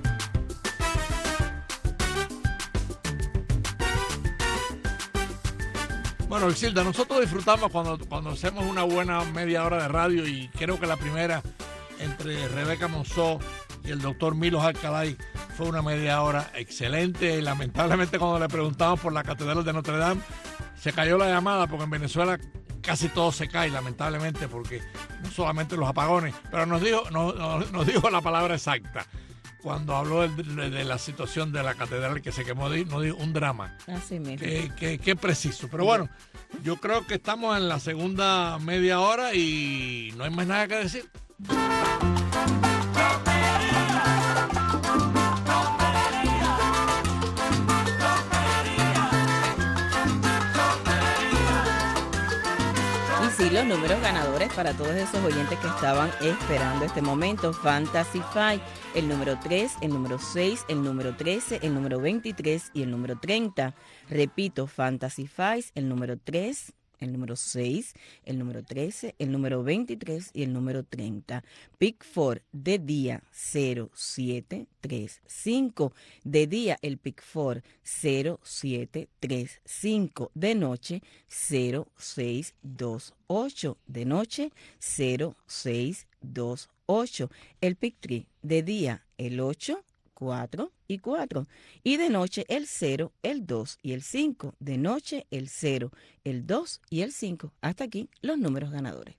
Speaker 3: Bueno, Isilda, nosotros disfrutamos cuando, cuando hacemos una buena media hora de radio y creo que la primera entre Rebeca Monzó y el doctor Milos Alcalay fue una media hora excelente. Lamentablemente cuando le preguntamos por la Catedral de Notre Dame se cayó la llamada porque en Venezuela casi todo se cae, lamentablemente, porque no solamente los apagones, pero nos dijo, nos, nos, nos dijo la palabra exacta. Cuando habló de, de, de la situación de la catedral que se quemó, nos dijo un drama.
Speaker 4: Así mismo.
Speaker 3: Qué, qué, qué preciso. Pero bueno, yo creo que estamos en la segunda media hora y no hay más nada que decir.
Speaker 4: Sí, los números ganadores para todos esos oyentes que estaban esperando este momento. Fantasy Five, el número tres, el número seis, el número trece, el número veintitrés y el número treinta. Repito, Fantasy Five, el número tres, el número seis, el número trece, el número veintitrés y el número treinta. Pick Four de día cero siete tres cinco. De día el Pick Four cero siete tres cinco. De noche cero seis dos ocho. De noche cero seis dos ocho. El Pick Three de día el ocho, cuatro y cuatro. Y de noche el cero, el dos y el cinco. De noche el cero, el dos y el cinco. Hasta aquí los números ganadores.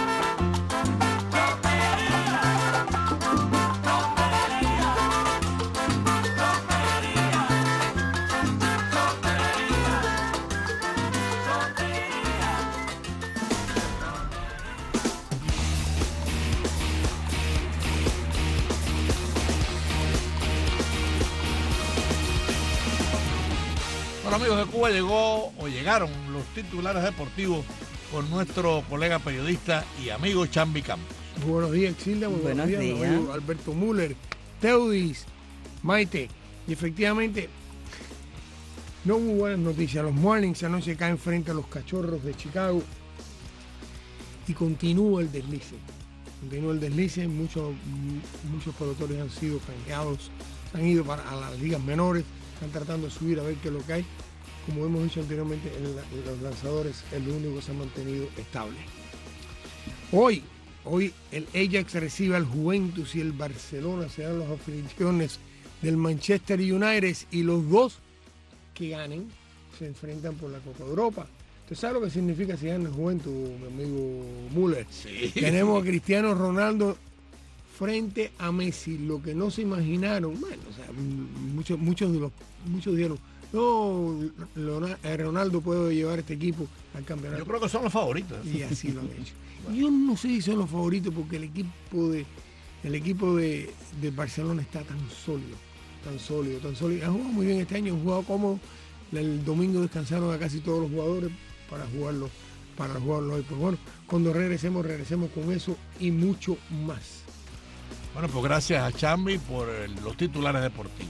Speaker 3: Bueno, amigos de Cuba, llegó o llegaron los titulares deportivos con nuestro colega periodista y amigo Chambi Campos.
Speaker 12: Muy buenos días, Xilda. Muy buenos, buenos días, días. Amigo Alberto Müller, Teudis, Maite. Y efectivamente, no muy buenas noticias. Los Marlins anoche caen frente a los Cachorros de Chicago y continúa el deslice. Continúa el deslice. Muchos, muchos pelotones han sido franqueados, han ido para a las ligas menores. Están tratando de subir a ver qué es lo que hay. Como hemos dicho anteriormente, en, la, en los lanzadores es lo único que se ha mantenido estable. Hoy, hoy el Ajax recibe al Juventus y el Barcelona serán las anfitriones del Manchester United y los dos que ganen se enfrentan por la Copa de Europa. ¿Usted sabe lo que significa si gana el Juventus, mi amigo Müller?
Speaker 3: Sí.
Speaker 12: Tenemos a Cristiano Ronaldo frente a Messi, lo que no se imaginaron. Bueno, o sea, muchos, muchos de los, muchos dijeron, no, Ronaldo puede llevar este equipo al campeonato.
Speaker 3: Yo creo que son los favoritos.
Speaker 12: Y así lo han hecho. Bueno. Yo no sé si son los favoritos porque el equipo de, el equipo de, de Barcelona está tan sólido, tan sólido, tan sólido. Han jugado muy bien este año, han jugado cómodo. El domingo descansaron a casi todos los jugadores para jugarlo, para jugarlo hoy. Pues bueno, cuando regresemos, regresemos con eso y mucho más.
Speaker 3: Bueno, pues gracias a Chambi por el, los titulares deportivos.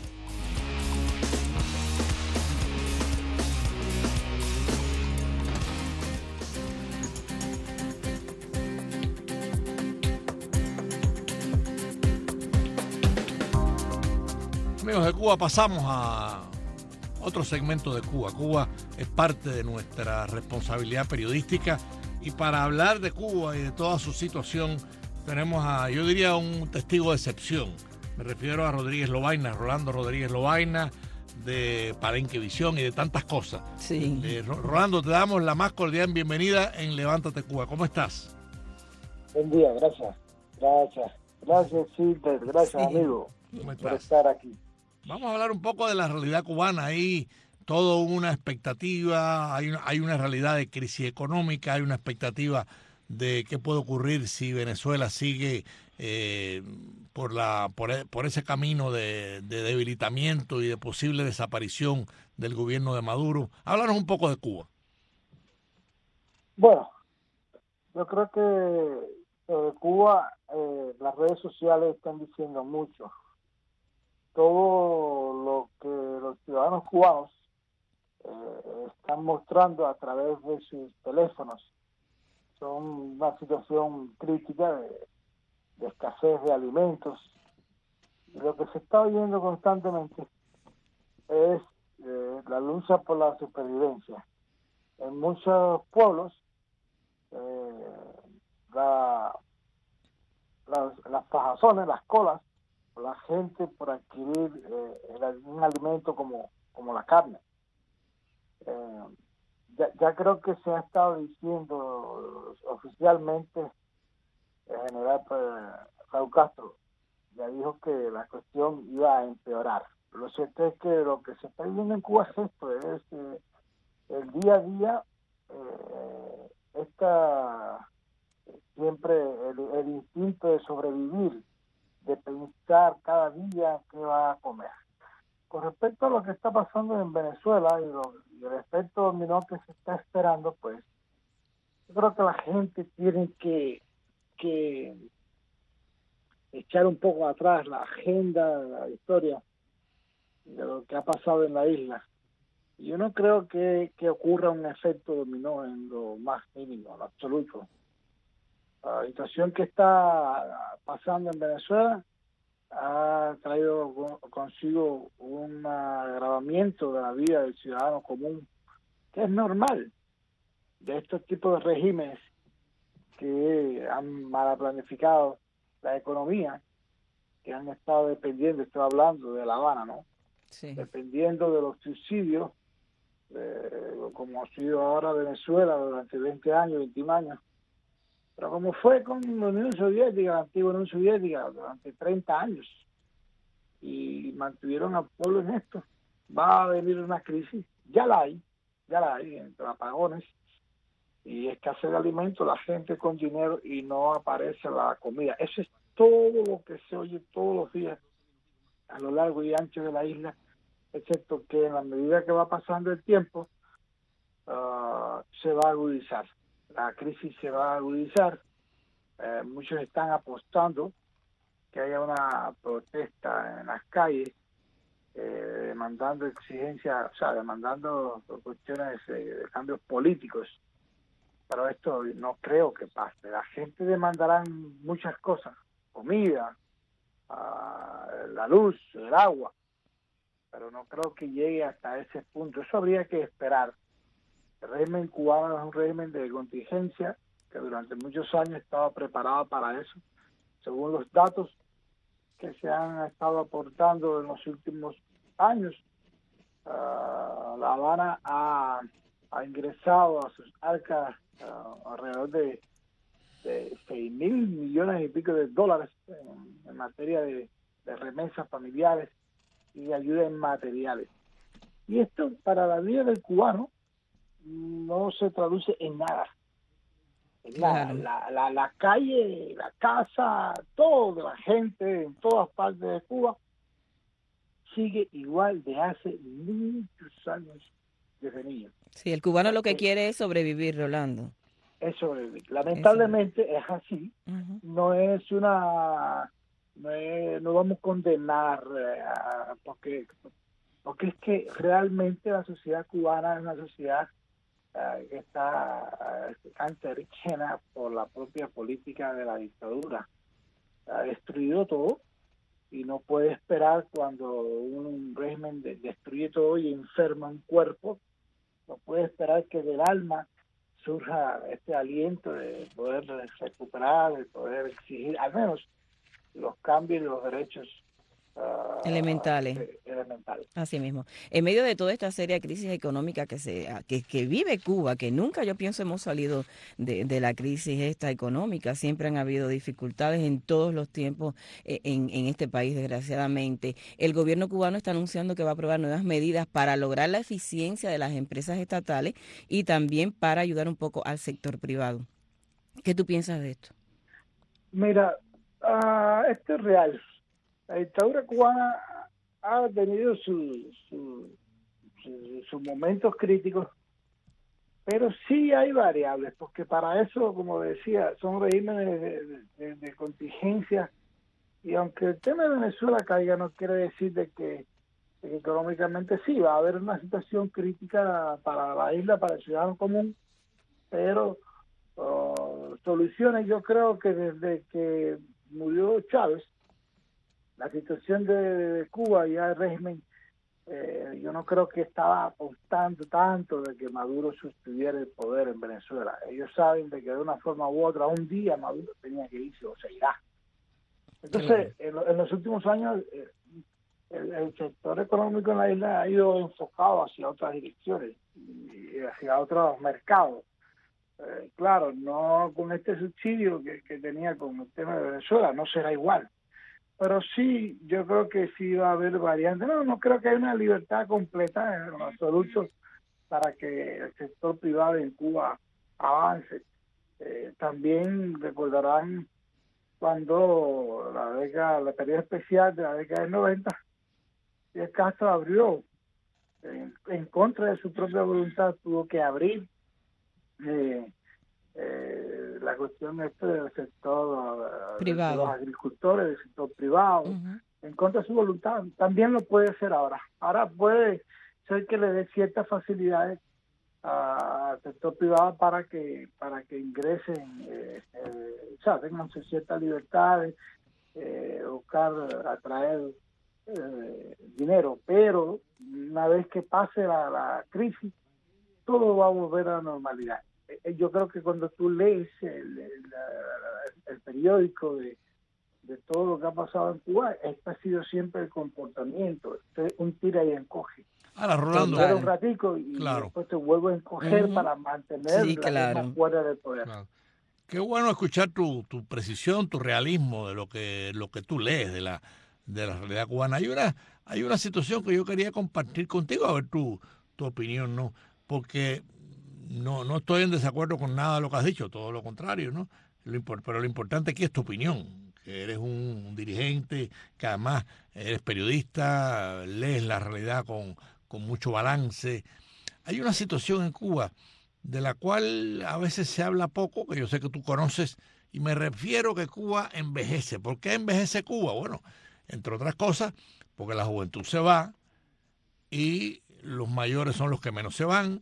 Speaker 3: Amigos de Cuba, pasamos a otro segmento de Cuba. Cuba es parte de nuestra responsabilidad periodística y para hablar de Cuba y de toda su situación tenemos a, yo diría, un testigo de excepción. Me refiero a Rodríguez Lobaina, Rolando Rodríguez Lobaina, de Palenque Visión y de tantas cosas.
Speaker 4: Sí.
Speaker 3: Eh, Rolando, te damos la más cordial bienvenida en Levántate Cuba. ¿Cómo estás?
Speaker 13: Buen día, gracias. Gracias, gracias, Silver, gracias,
Speaker 3: Sí.
Speaker 13: amigo,
Speaker 3: ¿Cómo
Speaker 13: por
Speaker 3: estás?
Speaker 13: estar aquí.
Speaker 3: Vamos a hablar un poco de la realidad cubana. Hay toda una expectativa, hay una, hay una realidad de crisis económica, hay una expectativa de qué puede ocurrir si Venezuela sigue eh, por, la, por, e- por ese camino de, de debilitamiento y de posible desaparición del gobierno de Maduro. Háblanos un poco de Cuba.
Speaker 13: Bueno, yo creo que sobre Cuba eh, las redes sociales están diciendo mucho. Todo lo que los ciudadanos cubanos eh, están mostrando a través de sus teléfonos son una situación crítica de, de escasez de alimentos. Y lo que se está oyendo constantemente es eh, la lucha por la supervivencia. En muchos pueblos, eh, la, las, las fajazones, las colas, la gente por adquirir eh, el- un alimento como, como la carne. Eh, ya, ya creo que se ha estado diciendo oficialmente el general eh, Raúl Castro, ya dijo que la cuestión iba a empeorar. Lo cierto es que lo que se está viviendo en Cuba es esto, es eh, el día a día, eh, esta siempre el, el instinto de sobrevivir, de pensar cada día qué va a comer. Con respecto a lo que está pasando en Venezuela y, lo, y el efecto dominó que se está esperando, pues yo creo que la gente tiene que, que echar un poco atrás la agenda, la historia de lo que ha pasado en la isla. Yo no creo que, que ocurra un efecto dominó en lo más mínimo, en lo absoluto. La situación que está pasando en Venezuela ha traído con- consigo un agravamiento de la vida del ciudadano común, que es normal de estos tipos de regímenes que han mal planificado la economía, que han estado dependiendo, estoy hablando de La Habana, ¿no?
Speaker 4: Sí.
Speaker 13: Dependiendo de los subsidios, eh, como ha sido ahora Venezuela durante veinte años, veintiún años. Pero como fue con la Unión Soviética, la antigua Unión Soviética, durante treinta años, y mantuvieron al pueblo en esto, va a venir una crisis, ya la hay, ya la hay, entre apagones y escasez de alimentos, la gente con dinero y no aparece la comida. Eso es todo lo que se oye todos los días a lo largo y ancho de la isla, excepto que en la medida que va pasando el tiempo, uh, se va a agudizar. La crisis se va a agudizar. Eh, muchos están apostando que haya una protesta en las calles, eh, demandando exigencias, o sea, demandando cuestiones eh, de cambios políticos. Pero esto no creo que pase. La gente demandará muchas cosas, comida, uh, la luz, el agua, pero no creo que llegue hasta ese punto. Eso habría que esperar. El régimen cubano es un régimen de contingencia que durante muchos años estaba preparado para eso. Según los datos que se han estado aportando en los últimos años, uh, La Habana ha, ha ingresado a sus arcas uh, alrededor de, de seis mil millones y pico de dólares en, en materia de, de remesas familiares y de ayuda en materiales. Y esto para la vida del cubano no se traduce en nada. En nada.
Speaker 4: Claro.
Speaker 13: La, la, la calle, la casa, toda la gente en todas partes de Cuba sigue igual de hace muchos años desde niño.
Speaker 4: Sí, el cubano lo que quiere es sobrevivir, Rolando.
Speaker 13: Es sobrevivir. Lamentablemente es así.
Speaker 4: Ujú.
Speaker 13: No es una... No, es- no vamos a condenar eh, porque, porque es que realmente la sociedad cubana es una sociedad eh, que está eh, cancerígena por la propia política de la dictadura. Ha destruido todo y no puede esperar cuando un régimen de- destruye todo y enferma un cuerpo, no puede esperar que del alma surja este aliento de poder recuperar, de poder exigir al menos los cambios y los derechos uh,
Speaker 4: elementales.
Speaker 13: eh, elementales.
Speaker 4: Así mismo. En medio de toda esta seria crisis económica que se que, que vive Cuba, que nunca yo pienso hemos salido de, de la crisis esta económica, siempre han habido dificultades en todos los tiempos eh, en, en este país, desgraciadamente. El gobierno cubano está anunciando que va a aprobar nuevas medidas para lograr la eficiencia de las empresas estatales y también para ayudar un poco al sector privado. ¿Qué tú piensas de esto?
Speaker 13: Mira, uh, esto es real. La dictadura cubana ha tenido sus su, su, su momentos críticos, pero sí hay variables, porque para eso, como decía, son regímenes de, de, de contingencia, y aunque el tema de Venezuela caiga, no quiere decir de que, de que económicamente sí, va a haber una situación crítica para la isla, para el ciudadano común, pero uh, soluciones, yo creo que desde que murió Chávez, la situación de, de Cuba y el régimen, eh, yo no creo que estaba apostando tanto de que Maduro sustituyera el poder en Venezuela. Ellos saben de que de una forma u otra, un día Maduro tenía que irse o se irá. Entonces, en, en los últimos años, eh, el, el sector económico en la isla ha ido enfocado hacia otras direcciones y hacia otros mercados. Eh, claro, no con este subsidio que, que tenía con el tema de Venezuela, no será igual. Pero sí, yo creo que sí va a haber variantes. No, no creo que haya una libertad completa en absoluto para que el sector privado en Cuba avance. Eh, también recordarán cuando la década, la periodo especial de la década del noventa, el Castro abrió en, en contra de su propia voluntad, tuvo que abrir eh, Eh, la cuestión este del sector privado, de los agricultores, del sector privado, uh-huh. en contra de su voluntad. También lo puede hacer ahora. Ahora puede ser que le dé ciertas facilidades al sector privado para que para que ingresen, eh, eh, o sea, tengan ciertas libertades, eh, buscar atraer eh, dinero. Pero una vez que pase la, la crisis, todo va a volver a la normalidad. Yo creo que cuando tú lees el, el, el periódico de, de todo lo que ha pasado en Cuba, este ha sido siempre el comportamiento, un tira y encoge.
Speaker 3: Ahora, Rolando,
Speaker 13: te un ratico y
Speaker 3: claro.
Speaker 13: después te vuelvo a encoger uh-huh. para mantener
Speaker 4: sí,
Speaker 13: la
Speaker 4: claro.
Speaker 13: misma cuerda del poder.
Speaker 3: Claro. Qué bueno escuchar tu, tu precisión, tu realismo de lo que lo que tú lees de la de la realidad cubana. Hay una hay una situación que yo quería compartir contigo, a ver tu tu opinión, ¿no? Porque No, no estoy en desacuerdo con nada de lo que has dicho, todo lo contrario, ¿no? Lo import, pero lo importante aquí es tu opinión, que eres un, un dirigente, que además eres periodista, lees la realidad con, con mucho balance. Hay una situación en Cuba de la cual a veces se habla poco, que yo sé que tú conoces, y me refiero que Cuba envejece. ¿Por qué envejece Cuba? Bueno, entre otras cosas, porque la juventud se va y los mayores son los que menos se van.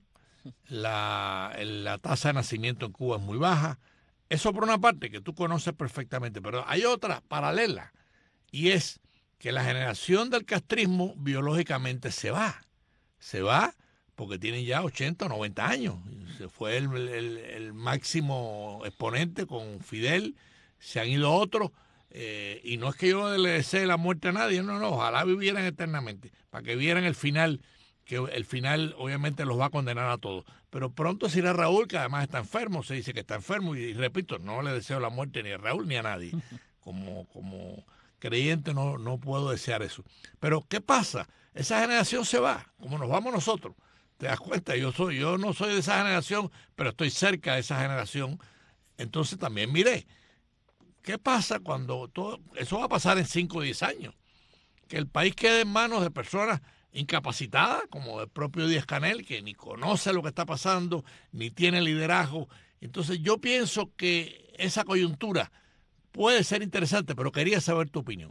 Speaker 3: La, la tasa de nacimiento en Cuba es muy baja. Eso por una parte que tú conoces perfectamente, pero hay otra paralela, y es que la generación del castrismo biológicamente se va. Se va porque tienen ya ochenta o noventa años. Se fue el, el, el máximo exponente con Fidel, se han ido otros, eh, y no es que yo le desee la muerte a nadie, no, no, ojalá vivieran eternamente, para que vieran el final, que el final obviamente los va a condenar a todos. Pero pronto se irá Raúl, que además está enfermo, se dice que está enfermo, y, y repito, no le deseo la muerte ni a Raúl ni a nadie. Como, como creyente no, no puedo desear eso. Pero ¿qué pasa? Esa generación se va, como nos vamos nosotros. ¿Te das cuenta? Yo soy, yo no soy de esa generación, pero estoy cerca de esa generación. Entonces también miré, ¿qué pasa cuando todo eso va a pasar en cinco o diez años? Que el país quede en manos de personas incapacitadas, como el propio Díaz-Canel, que ni conoce lo que está pasando, ni tiene liderazgo. Entonces yo pienso que esa coyuntura puede ser interesante, pero quería saber tu opinión.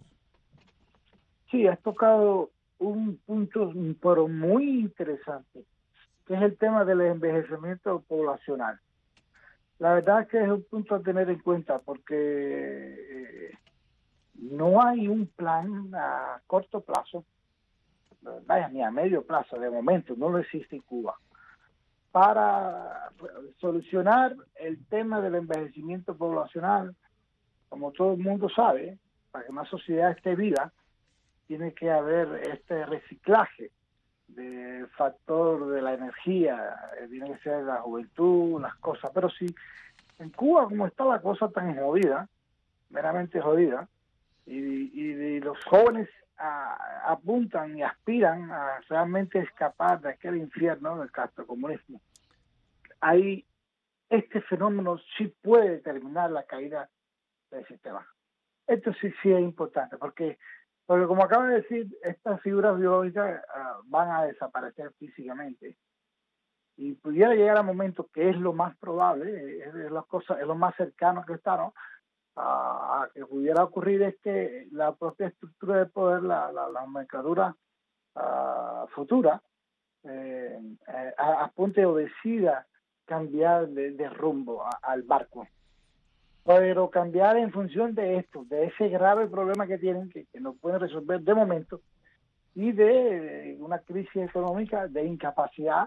Speaker 13: Sí, has tocado un punto pero muy interesante, que es el tema del envejecimiento poblacional. La verdad es que es un punto a tener en cuenta, porque eh, no hay un plan a corto plazo, vaya, ni a medio plazo, de momento, no lo existe en Cuba, para solucionar el tema del envejecimiento poblacional. Como todo el mundo sabe, para que una sociedad esté viva, tiene que haber este reciclaje del factor de la energía, eh, tiene que ser la juventud, las cosas. Pero si en Cuba, como está la cosa tan jodida, meramente jodida, y, y, y los jóvenes a, apuntan y aspiran a realmente escapar de aquel infierno del castrocomunismo, ahí este fenómeno sí puede determinar la caída del sistema. Esto sí, sí es importante, porque, porque como acabo de decir, estas figuras biológicas uh, van a desaparecer físicamente. Y pudiera llegar al momento que es lo más probable, es, es, las cosas, es lo más cercano que está, ¿no? A, a que pudiera ocurrir es que la propia estructura de poder, la, la, la nomenclatura uh, futura, eh, eh, apunte o decida cambiar de, de rumbo a, al barco. Pero cambiar en función de esto, de ese grave problema que tienen, que, que no pueden resolver de momento, y de una crisis económica, de incapacidad,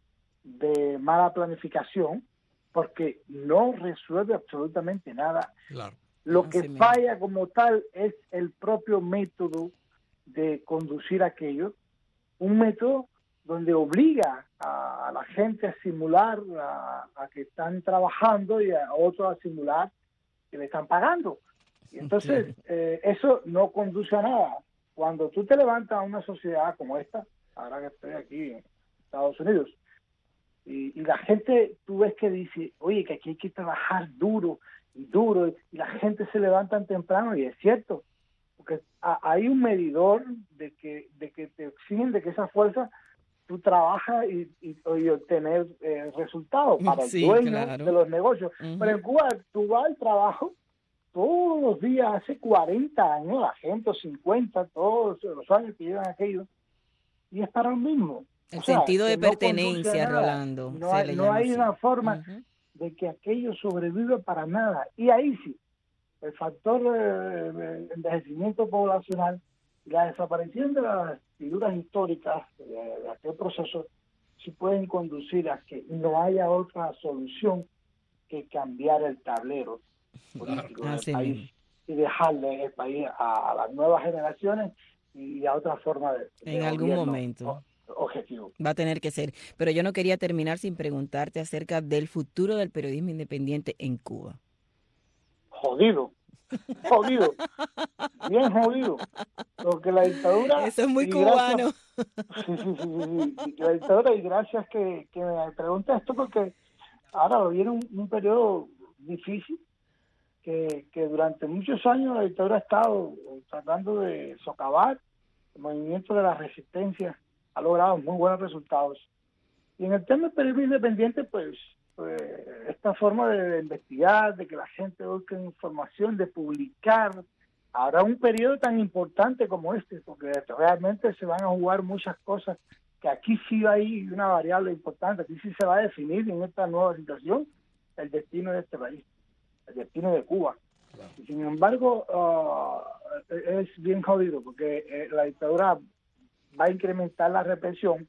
Speaker 13: de mala planificación, porque no resuelve absolutamente nada.
Speaker 3: Claro.
Speaker 13: Lo que falla como tal es el propio método de conducir aquello, un método donde obliga a la gente a simular a, a que están trabajando y a otros a simular que le están pagando. Y entonces, eh, eso no conduce a nada. Cuando tú te levantas a una sociedad como esta, ahora que estoy aquí en Estados Unidos, y, y la gente, tú ves que dice, oye, que aquí hay que trabajar duro y duro, y la gente se levanta temprano, y es cierto, porque a, hay un medidor de que, de que te exigen de que esa fuerza tú trabajas y, y, y obtener eh, resultados para
Speaker 4: sí,
Speaker 13: el dueño
Speaker 4: claro.
Speaker 13: de los negocios.
Speaker 4: Uh-huh.
Speaker 13: Pero en Cuba tú vas al trabajo todos los días, hace cuarenta años, la gente, cincuenta, todos los años que llevan aquello, y es para lo mismo.
Speaker 4: El
Speaker 13: o sea,
Speaker 4: sentido de
Speaker 13: no
Speaker 4: pertenencia, Rolando.
Speaker 13: No hay, no hay una forma uh-huh. de que aquello sobreviva para nada. Y ahí sí, el factor de, de envejecimiento poblacional y la desaparición de las figuras históricas de, de aquel proceso sí pueden conducir a que no haya otra solución que cambiar el tablero político del país y dejarle el país a, a las nuevas generaciones y a otra forma de, de
Speaker 4: en algún momento
Speaker 13: objetivo.
Speaker 4: Va a tener que ser. Pero yo no quería terminar sin preguntarte acerca del futuro del periodismo independiente en Cuba.
Speaker 13: Jodido. Jodido, bien jodido, porque la dictadura...
Speaker 4: Eso es muy cubano.
Speaker 13: Gracias, sí, sí, sí, sí, la dictadura, y gracias que, que me preguntas esto, porque ahora viene un, un periodo difícil, que, que durante muchos años la dictadura ha estado tratando de socavar el movimiento de la resistencia, ha logrado muy buenos resultados. Y en el tema del periodismo independiente, pues... Pues, esta forma de, de investigar, de que la gente busque información, de publicar, habrá un periodo tan importante como este, porque realmente se van a jugar muchas cosas, que aquí sí hay una variable importante, aquí sí se va a definir en esta nueva situación el destino de este país, el destino de Cuba. Y sin embargo, uh, es bien jodido, porque eh, la dictadura va a incrementar la represión,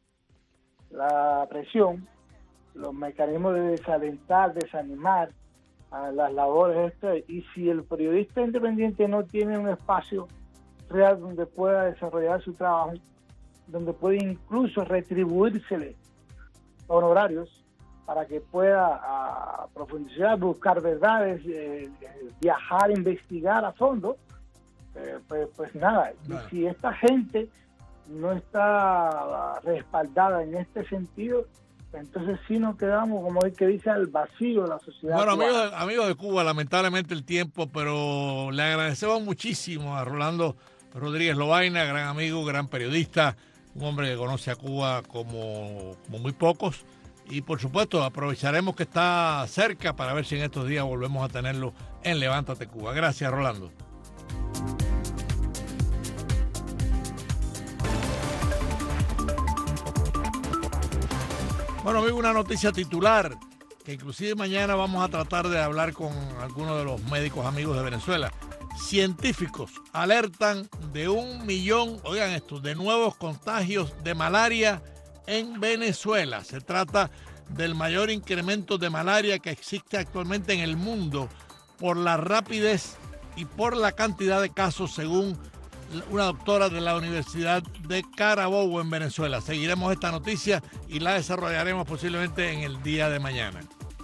Speaker 13: la presión, los mecanismos de desalentar, desanimar a las labores estas, y si el periodista independiente no tiene un espacio real donde pueda desarrollar su trabajo, donde puede incluso retribuírsele honorarios para que pueda a, profundizar, buscar verdades, eh, eh, viajar, investigar a fondo, eh, pues, pues nada, y si esta gente no está respaldada en este sentido, entonces sí nos quedamos, como el que dice, al vacío de la sociedad.
Speaker 3: Bueno, amigos, amigos de Cuba, lamentablemente el tiempo, pero le agradecemos muchísimo a Rolando Rodríguez Lobaina, gran amigo, gran periodista, un hombre que conoce a Cuba como, como muy pocos, y por supuesto aprovecharemos que está cerca para ver si en estos días volvemos a tenerlo en Levántate Cuba. Gracias, Rolando. Bueno, amigo, una noticia titular, que inclusive mañana vamos a tratar de hablar con algunos de los médicos amigos de Venezuela. Científicos alertan de un millón, oigan esto, de nuevos contagios de malaria en Venezuela. Se trata del mayor incremento de malaria que existe actualmente en el mundo por la rapidez y por la cantidad de casos, según una doctora de la Universidad de Carabobo en Venezuela. Seguiremos esta noticia y la desarrollaremos posiblemente en el día de mañana.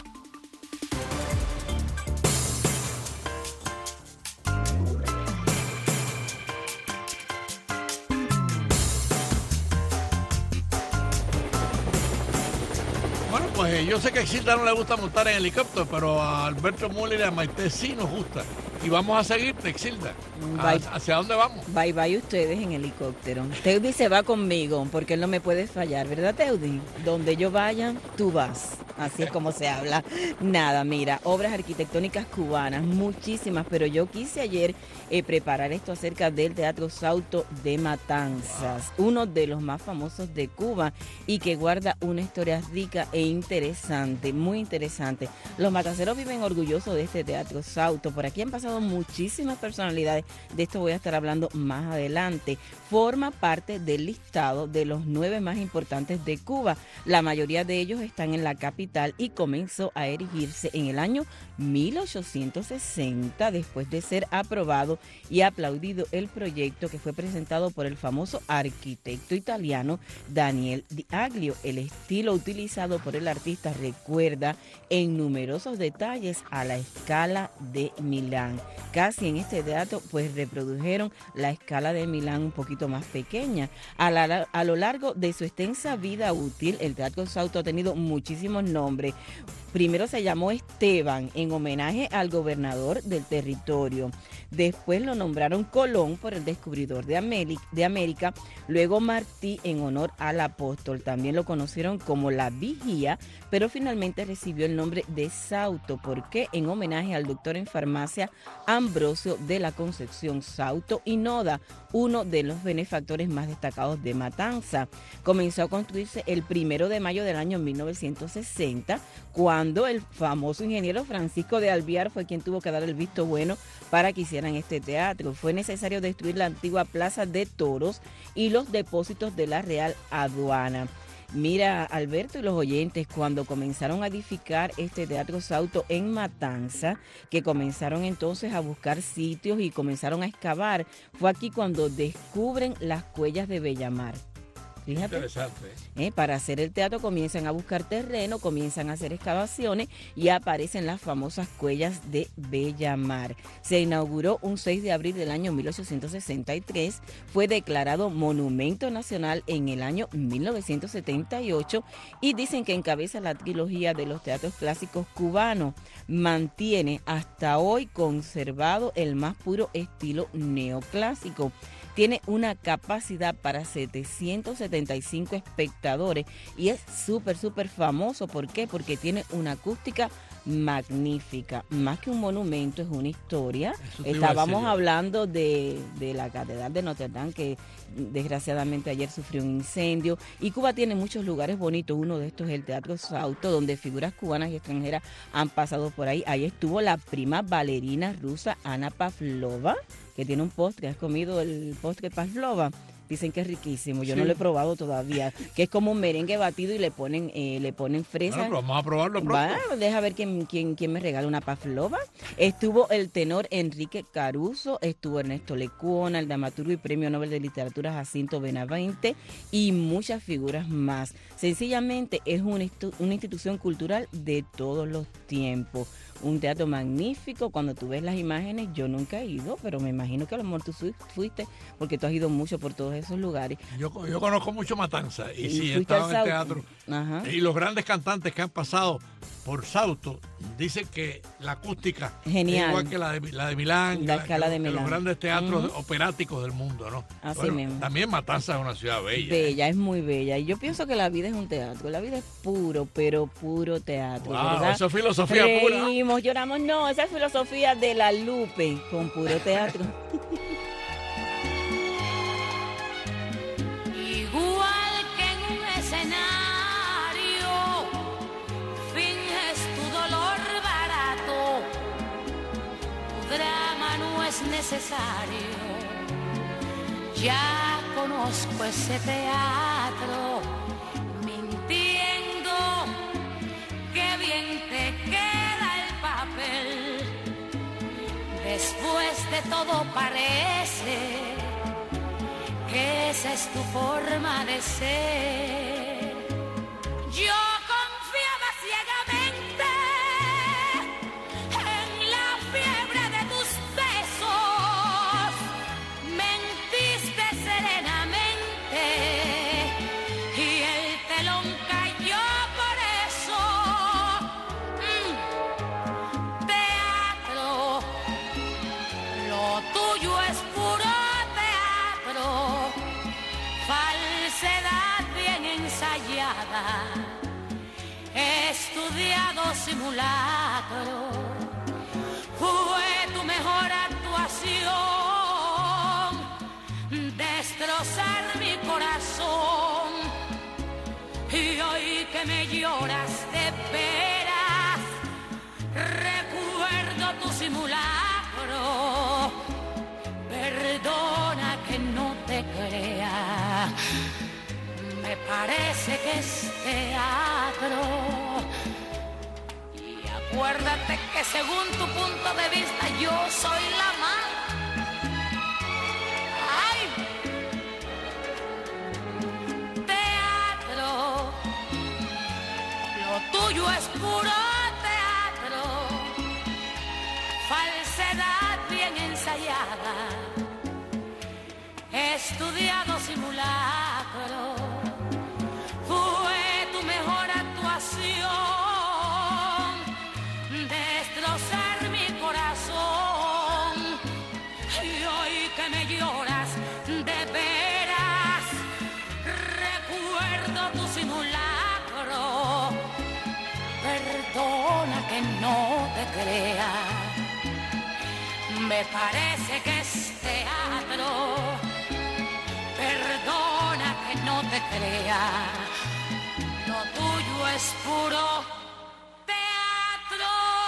Speaker 3: Pues yo sé que a Exilda no le gusta montar en helicóptero, pero a Alberto Müller y a Maite sí nos gusta. Y vamos a seguirte, Exilda.
Speaker 4: Bye.
Speaker 3: ¿Hacia dónde vamos?
Speaker 4: Bye bye ustedes en helicóptero. Teudi se va conmigo porque él no me puede fallar, ¿verdad, Teudi? Donde yo vaya, tú vas. Así es como se habla. Nada, mira, obras arquitectónicas cubanas, muchísimas, pero yo quise ayer eh, preparar esto acerca del Teatro Sauto de Matanzas, wow. Uno de los más famosos de Cuba y que guarda una historia rica e interesante, muy interesante. Los matanceros viven orgullosos de este Teatro Sauto. Por aquí han pasado muchísimas personalidades, de esto voy a estar hablando más adelante. Forma parte del listado de los nueve más importantes de Cuba. La mayoría de ellos están en la capital y comenzó a erigirse en el año mil ochocientos sesenta después de ser aprobado y aplaudido el proyecto que fue presentado por el famoso arquitecto italiano Daniel Di Aglio. El estilo utilizado por el artista recuerda en numerosos detalles a la Scala de Milán. Casi en este teatro pues reprodujeron la Scala de Milán un poquito más pequeña. A, la, a lo largo de su extensa vida útil, el Teatro Sauto ha tenido muchísimos nombres. Primero se llamó Esteban en homenaje al gobernador del territorio. Después lo nombraron Colón por el descubridor de América, de América. Luego Martí en honor al apóstol. También lo conocieron como La Vigía, pero finalmente recibió el nombre de Sauto porque en homenaje al doctor en farmacia Ambrosio de la Concepción Sauto y Noda, uno de los benefactores más destacados de Matanza. Comenzó a construirse el primero de mayo del año mil novecientos sesenta, cuando el famoso ingeniero Francisco de Alvear fue quien tuvo que dar el visto bueno para que hicieran este teatro. Fue necesario destruir la antigua Plaza de Toros y los depósitos de la Real Aduana. Mira, Alberto y los oyentes, cuando comenzaron a edificar este Teatro Sauto en Matanza, que comenzaron entonces a buscar sitios y comenzaron a excavar, fue aquí cuando descubren las cuellas de Bellamar. Fíjate, interesante. ¿Eh? Para hacer el teatro comienzan a buscar terreno, comienzan a hacer excavaciones y aparecen las famosas cuellas de Bellamar. Se inauguró un seis de abril del año mil ochocientos sesenta y tres, fue declarado Monumento Nacional en el año mil novecientos setenta y ocho y dicen que encabeza la trilogía de los teatros clásicos cubanos. Mantiene hasta hoy conservado el más puro estilo neoclásico. Tiene una capacidad para setecientos setenta y cinco espectadores y es súper, súper famoso. ¿Por qué? Porque tiene una acústica magnífica. Más que un monumento, es una historia. Estábamos hablando de, de la Catedral de Notre Dame, que desgraciadamente ayer sufrió un incendio. Y Cuba tiene muchos lugares bonitos. Uno de estos es el Teatro Sauto, donde figuras cubanas y extranjeras han pasado por ahí. Ahí estuvo la prima bailarina rusa Ana Pavlova, que tiene un postre. ¿Has comido el postre Pavlova? Dicen que es riquísimo, yo sí. No lo he probado todavía, que es como un merengue batido y le ponen eh, le ponen fresa.
Speaker 3: Bueno, vamos a probarlo pronto.
Speaker 4: Va, deja ver quién, quién, quién me regala una Pavlova. Estuvo el tenor Enrique Caruso, estuvo Ernesto Lecuona, el dramaturgo y premio Nobel de Literatura Jacinto Benavente y muchas figuras más. Sencillamente es una, una institución cultural de todos los tiempos. Un teatro magnífico. Cuando tú ves las imágenes, yo nunca he ido, pero me imagino que a lo mejor tú fuiste, porque tú has ido mucho por todos esos lugares.
Speaker 3: Yo, yo conozco mucho Matanza y, y sí, he estado en el teatro. Ajá. Y los grandes cantantes que han pasado por Sauto dicen que la acústica
Speaker 4: genial.
Speaker 3: Es igual que la de, la de Milán,
Speaker 4: la escala
Speaker 3: que,
Speaker 4: de Milán.
Speaker 3: Los grandes teatros uh-huh. operáticos del mundo, ¿no?
Speaker 4: Así
Speaker 3: bueno,
Speaker 4: mismo.
Speaker 3: También Matanza es una ciudad bella.
Speaker 4: Bella,
Speaker 3: ¿eh?
Speaker 4: Es muy bella. Y yo pienso que la vida es un teatro. La vida es puro, pero puro teatro.
Speaker 3: Wow,
Speaker 4: ¿verdad?
Speaker 3: Eso es filosofía pura.
Speaker 4: Reímos, lloramos. No, esa es filosofía de la Lupe con puro teatro.
Speaker 14: Igual que en un escenario, finges tu dolor barato, tu drama no es necesario. Ya conozco ese teatro, mintiendo, qué bien te queda el papel. Después de todo parece esa es tu forma de ser. Yo confiaba ciegamente en la fiebre de tus besos, mentiste serenamente y el telón cayó por eso. Mm. Teatro, lo tuyo es puro teatro, falsedad bien ensayada, estudiado simulacro. Fue tu mejor actuación, destrozar mi corazón. Y hoy que me lloras de veras, recuerdo tu simulacro. Perdona que no te crea, me parece que es teatro. Y acuérdate que según tu punto de vista yo soy la mala. ¡Ay! Teatro, lo tuyo es puro teatro, falsedad bien ensayada, estudiado simulacro. Fue tu mejor actuación, destrozar mi corazón. Y hoy que me lloras de veras, recuerdo tu simulacro. Perdona que no te crea, me parece que es teatro. Perdona que no te crea, lo tuyo es puro teatro.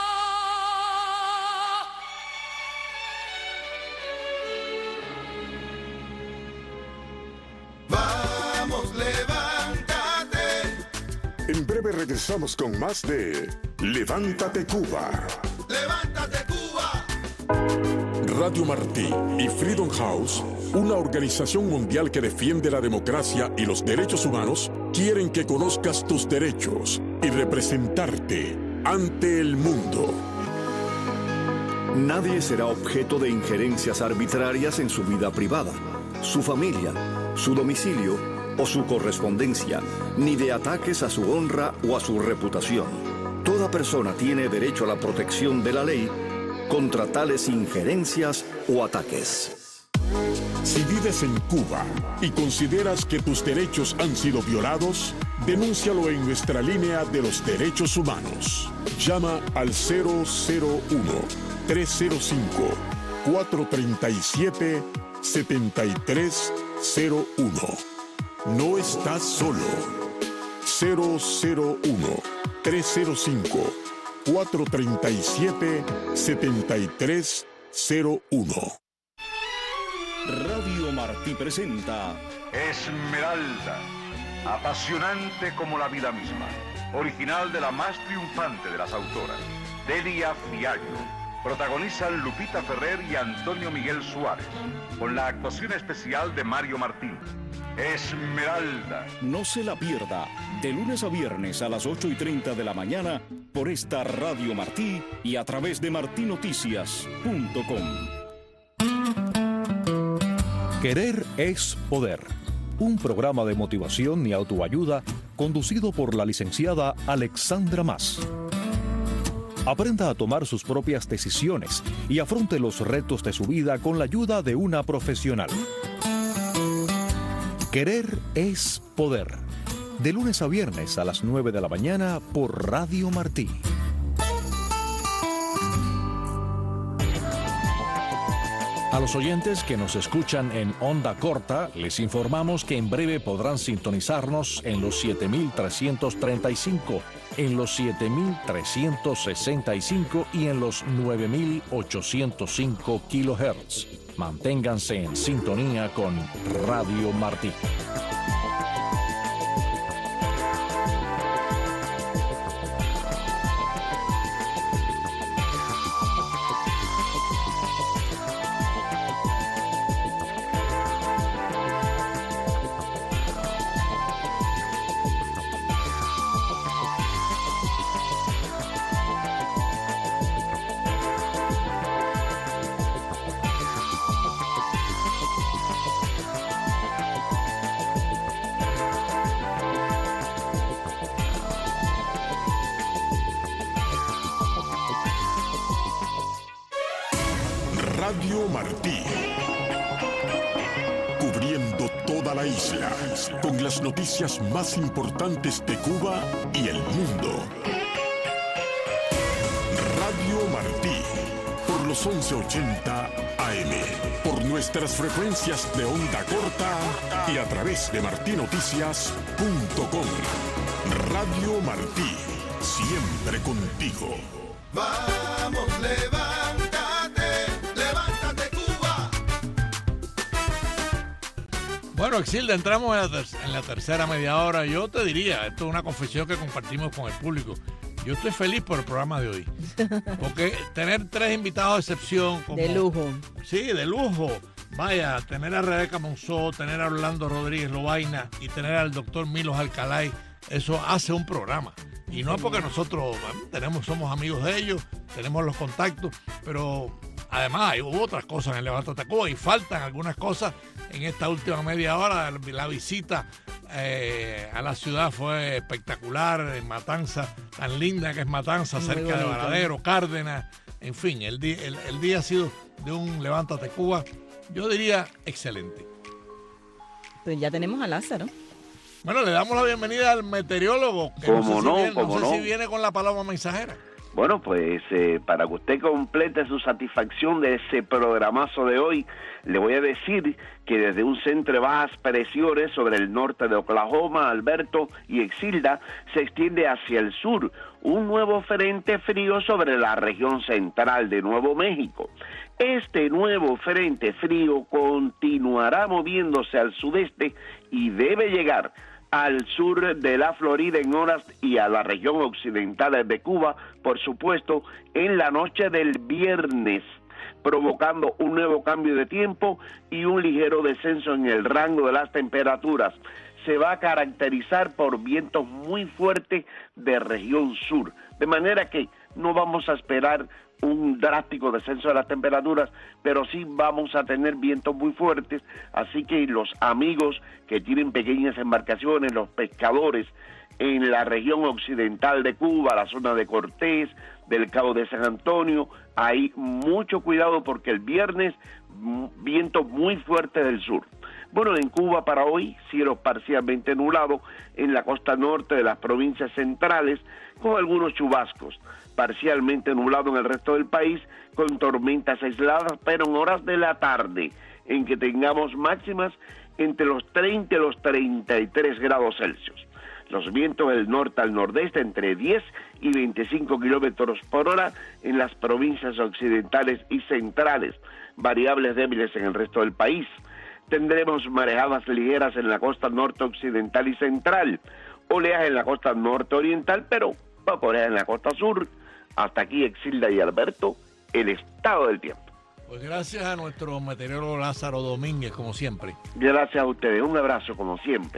Speaker 2: Vamos, levántate.
Speaker 1: En breve regresamos con más de Levántate Cuba.
Speaker 2: Levántate Cuba.
Speaker 1: Radio Martí y Freedom House, una organización mundial que defiende la democracia y los derechos humanos, quieren que conozcas tus derechos y representarte ante el mundo.
Speaker 15: Nadie será objeto de injerencias arbitrarias en su vida privada, su familia, su domicilio o su correspondencia, ni de ataques a su honra o a su reputación. Toda persona tiene derecho a la protección de la ley contra tales injerencias o ataques.
Speaker 1: Si vives en Cuba y consideras que tus derechos han sido violados, denúncialo en nuestra línea de los derechos humanos. Llama al cero cero uno, tres cero cinco, cuatro tres siete, siete tres cero uno. No estás solo. cero cero uno, tres cero cinco, cuatro tres siete, siete tres cero uno.
Speaker 11: Radio Martí presenta
Speaker 16: Esmeralda, apasionante como la vida misma, original de la más triunfante de las autoras, Delia Fiallo. Protagonizan Lupita Ferrer y Antonio Miguel Suárez, con la actuación especial de Mario Martín. Esmeralda.
Speaker 11: No se la pierda, de lunes a viernes a las ocho y treinta de la mañana por esta Radio Martí y a través de martí noticias punto com.
Speaker 17: Querer es poder. Un programa de motivación y autoayuda conducido por la licenciada Alexandra Mas. Aprenda a tomar sus propias decisiones y afronte los retos de su vida con la ayuda de una profesional. Querer es poder. De lunes a viernes a las nueve de la mañana por Radio Martí. A los oyentes que nos escuchan en onda corta, les informamos que en breve podrán sintonizarnos en los siete mil trescientos treinta y cinco, en los siete mil trescientos sesenta y cinco y en los nueve mil ochocientos cinco kilohertz. Manténganse en sintonía con Radio Martí.
Speaker 1: Radio Martí. Cubriendo toda la isla con las noticias más importantes de Cuba y el mundo. Radio Martí, por los once ochenta A M, por nuestras frecuencias de onda corta y a través de martí noticias punto com. Radio Martí, siempre contigo.
Speaker 2: Vamos, levántate, levántate Cuba.
Speaker 3: Bueno, Exilda, entramos en la, ter- en la tercera media hora. Yo te diría, esto es una confesión que compartimos con el público. Yo estoy feliz por el programa de hoy. Porque tener tres invitados de excepción. Como,
Speaker 4: de lujo.
Speaker 3: Sí, de lujo. Vaya, tener a Rebeca Monzó, tener a Orlando Rodríguez Lobaina y tener al doctor Milos Alcalay, eso hace un programa. Y no es porque nosotros bueno, tenemos, somos amigos de ellos, tenemos los contactos, pero además hay hubo otras cosas en el Levántate Cuba y faltan algunas cosas en esta última media hora. La visita eh, a la ciudad fue espectacular, en Matanza, tan linda que es Matanza,
Speaker 4: Muy
Speaker 3: cerca de
Speaker 4: bonito.
Speaker 3: Varadero, Cárdenas, en fin, el día, el, el día ha sido de un Levántate Cuba, yo diría excelente.
Speaker 4: Pues ya tenemos a Lázaro.
Speaker 3: Bueno, le damos la bienvenida al meteorólogo, que
Speaker 5: Cómo
Speaker 3: no sé, si,
Speaker 5: no,
Speaker 3: viene, no
Speaker 5: cómo
Speaker 3: sé
Speaker 5: no.
Speaker 3: si viene con la paloma mensajera.
Speaker 5: Bueno, pues eh, para que usted complete su satisfacción de ese programazo de hoy, le voy a decir que desde un centro de bajas presiones sobre el norte de Oklahoma, Alberto y Exilda, se extiende hacia el sur un nuevo frente frío sobre la región central de Nuevo México. Este nuevo frente frío continuará moviéndose al sudeste y debe llegar al sur de la Florida en horas y a la región occidental de Cuba, por supuesto, en la noche del viernes, provocando un nuevo cambio de tiempo y un ligero descenso en el rango de las temperaturas. Se va a caracterizar por vientos muy fuertes de región sur, de manera que no vamos a esperar un drástico descenso de las temperaturas, pero sí vamos a tener vientos muy fuertes, así que los amigos que tienen pequeñas embarcaciones, los pescadores en la región occidental de Cuba, la zona de Cortés, del Cabo de San Antonio, hay mucho cuidado porque el viernes viento muy fuerte del sur. Bueno, en Cuba para hoy, cielo parcialmente nublado en la costa norte de las provincias centrales, con algunos chubascos, parcialmente nublado en el resto del país, con tormentas aisladas, pero en horas de la tarde, en que tengamos máximas entre los treinta y los treinta y tres grados Celsius. Los vientos del norte al nordeste entre diez y veinticinco kilómetros por hora en las provincias occidentales y centrales, variables débiles en el resto del país. Tendremos marejadas ligeras en la costa norte occidental y central, oleaje en la costa norte oriental, pero poco oleaje en la costa sur. Hasta aquí, Exilda y Alberto, el estado del tiempo.
Speaker 3: Pues gracias a nuestro meteorólogo Lázaro Domínguez, como siempre.
Speaker 5: Gracias a ustedes, un abrazo como siempre.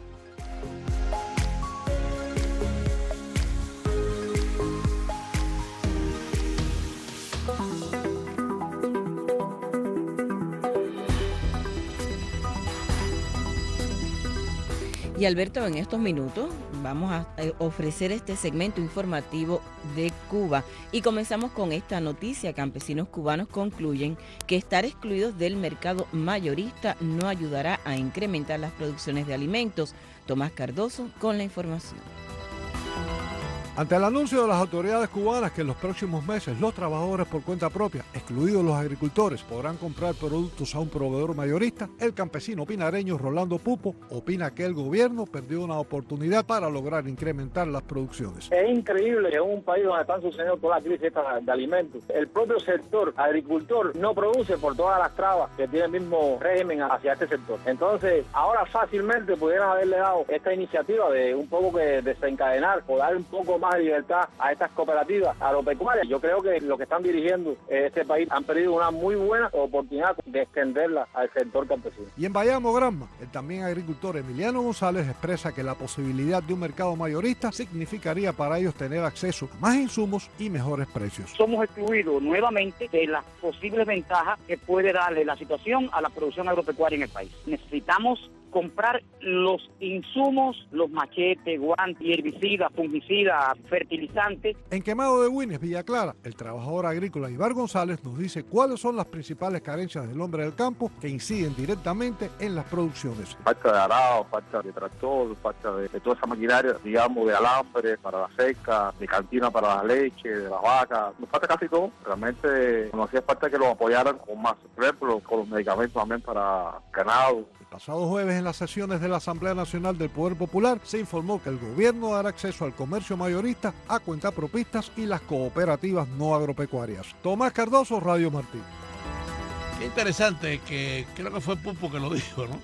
Speaker 4: Y Alberto, en estos minutos vamos a ofrecer este segmento informativo de Cuba y comenzamos con esta noticia. Campesinos cubanos concluyen que estar excluidos del mercado mayorista no ayudará a incrementar las producciones de alimentos. Tomás Cardoso con la información.
Speaker 18: Ante el anuncio de las autoridades cubanas que en los próximos meses los trabajadores por cuenta propia, excluidos los agricultores, podrán comprar productos a un proveedor mayorista, el campesino pinareño Rolando Pupo opina que el gobierno perdió una oportunidad para lograr incrementar las producciones.
Speaker 19: Es increíble que en un país donde están sucediendo toda la crisis esta de alimentos, el propio sector agricultor no produce por todas las trabas que tiene el mismo régimen hacia este sector. Entonces, ahora fácilmente pudieran haberle dado esta iniciativa de un poco que desencadenar o dar un poco más de libertad a estas cooperativas agropecuarias. Yo creo que los que están dirigiendo este país han perdido una muy buena oportunidad de extenderla al sector campesino.
Speaker 18: Y en Bayamo, Granma, el también agricultor Emiliano González expresa que la posibilidad de un mercado mayorista significaría para ellos tener acceso a más insumos y mejores precios.
Speaker 20: Somos excluidos nuevamente de las posibles ventajas que puede darle la situación a la producción agropecuaria en el país. Necesitamos comprar los insumos, los machetes, guantes, herbicidas, fungicidas, fertilizantes.
Speaker 18: En Quemado de Winnes, Villa Clara, el trabajador agrícola Ibar González nos dice cuáles son las principales carencias del hombre del campo que inciden directamente en las producciones.
Speaker 21: Falta de arado, falta de tractor, falta de, de toda esa maquinaria, digamos, de alambre para la seca, de cantina para la leche, de las vacas. Nos falta casi todo. Realmente nos hacía falta que los apoyaran con más, por ejemplo, con los medicamentos también para ganado.
Speaker 18: El pasado jueves, en las sesiones de la Asamblea Nacional del Poder Popular, se informó que el gobierno dará acceso al comercio mayorista, a cuentapropistas y las cooperativas no agropecuarias. Tomás Cardoso, Radio Martí.
Speaker 3: Qué interesante, que creo que fue Pupo que lo dijo, ¿no?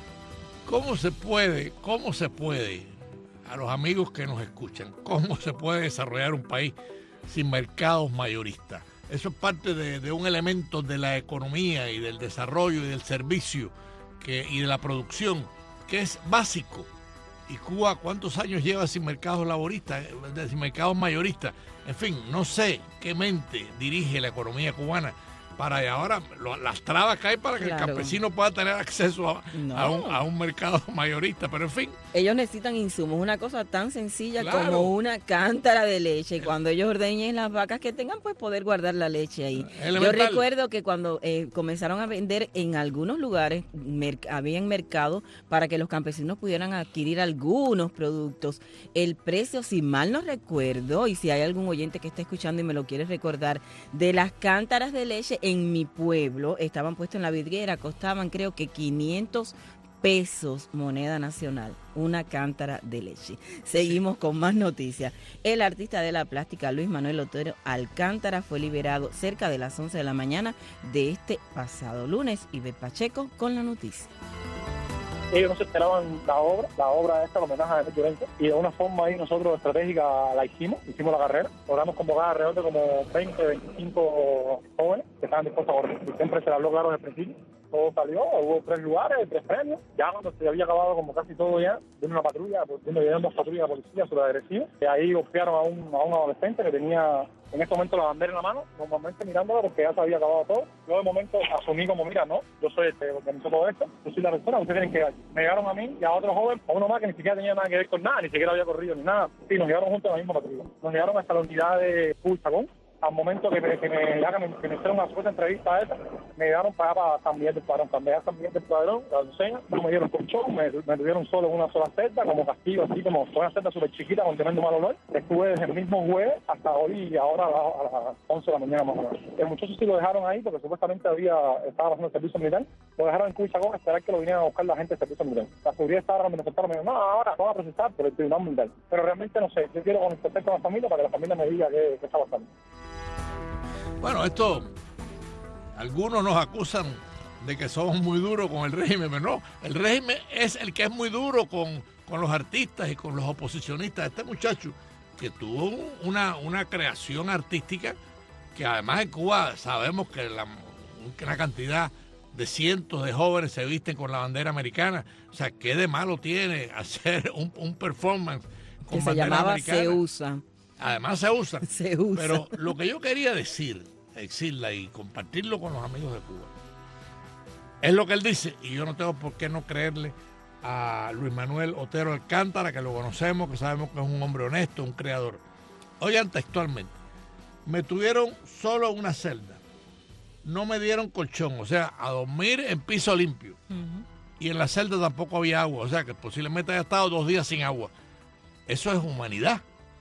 Speaker 3: ¿Cómo se puede, cómo se puede, a los amigos que nos escuchan, cómo se puede desarrollar un país sin mercados mayoristas? Eso es parte de, de un elemento de la economía y del desarrollo y del servicio que, y de la producción, que es básico. ¿Y Cuba cuántos años lleva sin mercados laboristas, sin mercados mayoristas? En fin, no sé qué mente dirige la economía cubana para ahora lo, las trabas que hay para que claro. el campesino pueda tener acceso a, no. a, un, a un mercado mayorista, pero en fin.
Speaker 4: Ellos necesitan insumos, una cosa tan sencilla
Speaker 3: claro.
Speaker 4: como una cántara de leche. Y cuando ellos ordeñen las vacas que tengan, pues poder guardar la leche ahí. Elemental. Yo recuerdo que cuando eh, comenzaron a vender en algunos lugares, mer- habían mercados para que los campesinos pudieran adquirir algunos productos. El precio, si mal no recuerdo, y si hay algún oyente que está escuchando y me lo quiere recordar, de las cántaras de leche en mi pueblo estaban puestos en la vidriera, costaban creo que quinientos pesos moneda nacional, una cántara de leche. Seguimos con más noticias. El artista de la plástica Luis Manuel Otero Alcántara fue liberado cerca de las once de la mañana de este pasado lunes. Iber Pacheco con la noticia.
Speaker 22: Ellos no se esperaban la obra, la obra esta, el homenaje a Emilio Llorente, y de una forma ahí nosotros estratégica la hicimos, hicimos la carrera, logramos convocar alrededor de como veinte, veinticinco jóvenes que estaban dispuestos a correr, y siempre se le habló claro desde el principio, todo salió, hubo tres lugares, tres premios, ya cuando se había acabado como casi todo ya, vino una patrulla, vino dos patrullas de policía sobre agresivos, que ahí golpearon a un, a un adolescente que tenía en este momento la bandera en la mano, normalmente mirándola porque ya se había acabado todo. Yo de momento asumí como, mira, no, yo soy el que organizó todo esto, yo soy la rectora, ustedes tienen que ir. Me llegaron a mí y a otro joven, a uno más que ni siquiera tenía nada que ver con nada, ni siquiera había corrido ni nada. Sí, nos llevaron juntos a la misma patrulla. Nos llevaron hasta la unidad de Pulsacón. Al momento que me, que me, ya que me, que me hicieron una suerte entrevista a esa, me llevaron para allá para San Miguel del Padrón. Para allá San Miguel del Padrón, la enseña, no me dieron colchón, me, me tuvieron solo en una sola celda, como castigo, así como una celda súper chiquita con tremendo mal olor. Estuve desde el mismo jueves hasta hoy y ahora a, la, a las once de la mañana más o menos. El muchacho sí lo dejaron ahí porque supuestamente había estaba haciendo el servicio militar. Lo dejaron en Cuichacón a esperar que lo vinieran a buscar la gente del servicio militar. La seguridad estaba ahora, me nosotros me dijo, no, ahora vamos a procesar por el tribunal militar. Pero realmente no sé, yo quiero conectar con la familia para que la familia me diga qué, qué está pasando.
Speaker 3: Bueno, esto, algunos nos acusan de que somos muy duros con el régimen, pero no, el régimen es el que es muy duro con, con los artistas y con los oposicionistas. Este muchacho que tuvo una, una creación artística, que además en Cuba sabemos que la, una cantidad de cientos de jóvenes se visten con la bandera americana. O sea, ¿qué de malo tiene hacer un, un performance con
Speaker 4: que
Speaker 3: bandera
Speaker 4: se llamaba
Speaker 3: americana?
Speaker 4: Se Usa.
Speaker 3: Además se usa.
Speaker 4: Se usa.
Speaker 3: Pero lo que yo quería decir, decirla y compartirlo con los amigos de Cuba, es lo que él dice, y yo no tengo por qué no creerle a Luis Manuel Otero Alcántara, que lo conocemos, que sabemos que es un hombre honesto, un creador. Oigan textualmente, me tuvieron solo una celda, no me dieron colchón, o sea, a dormir en piso limpio. Uh-huh. Y en la celda tampoco había agua, o sea, que posiblemente haya estado dos días sin agua. Eso es humanidad.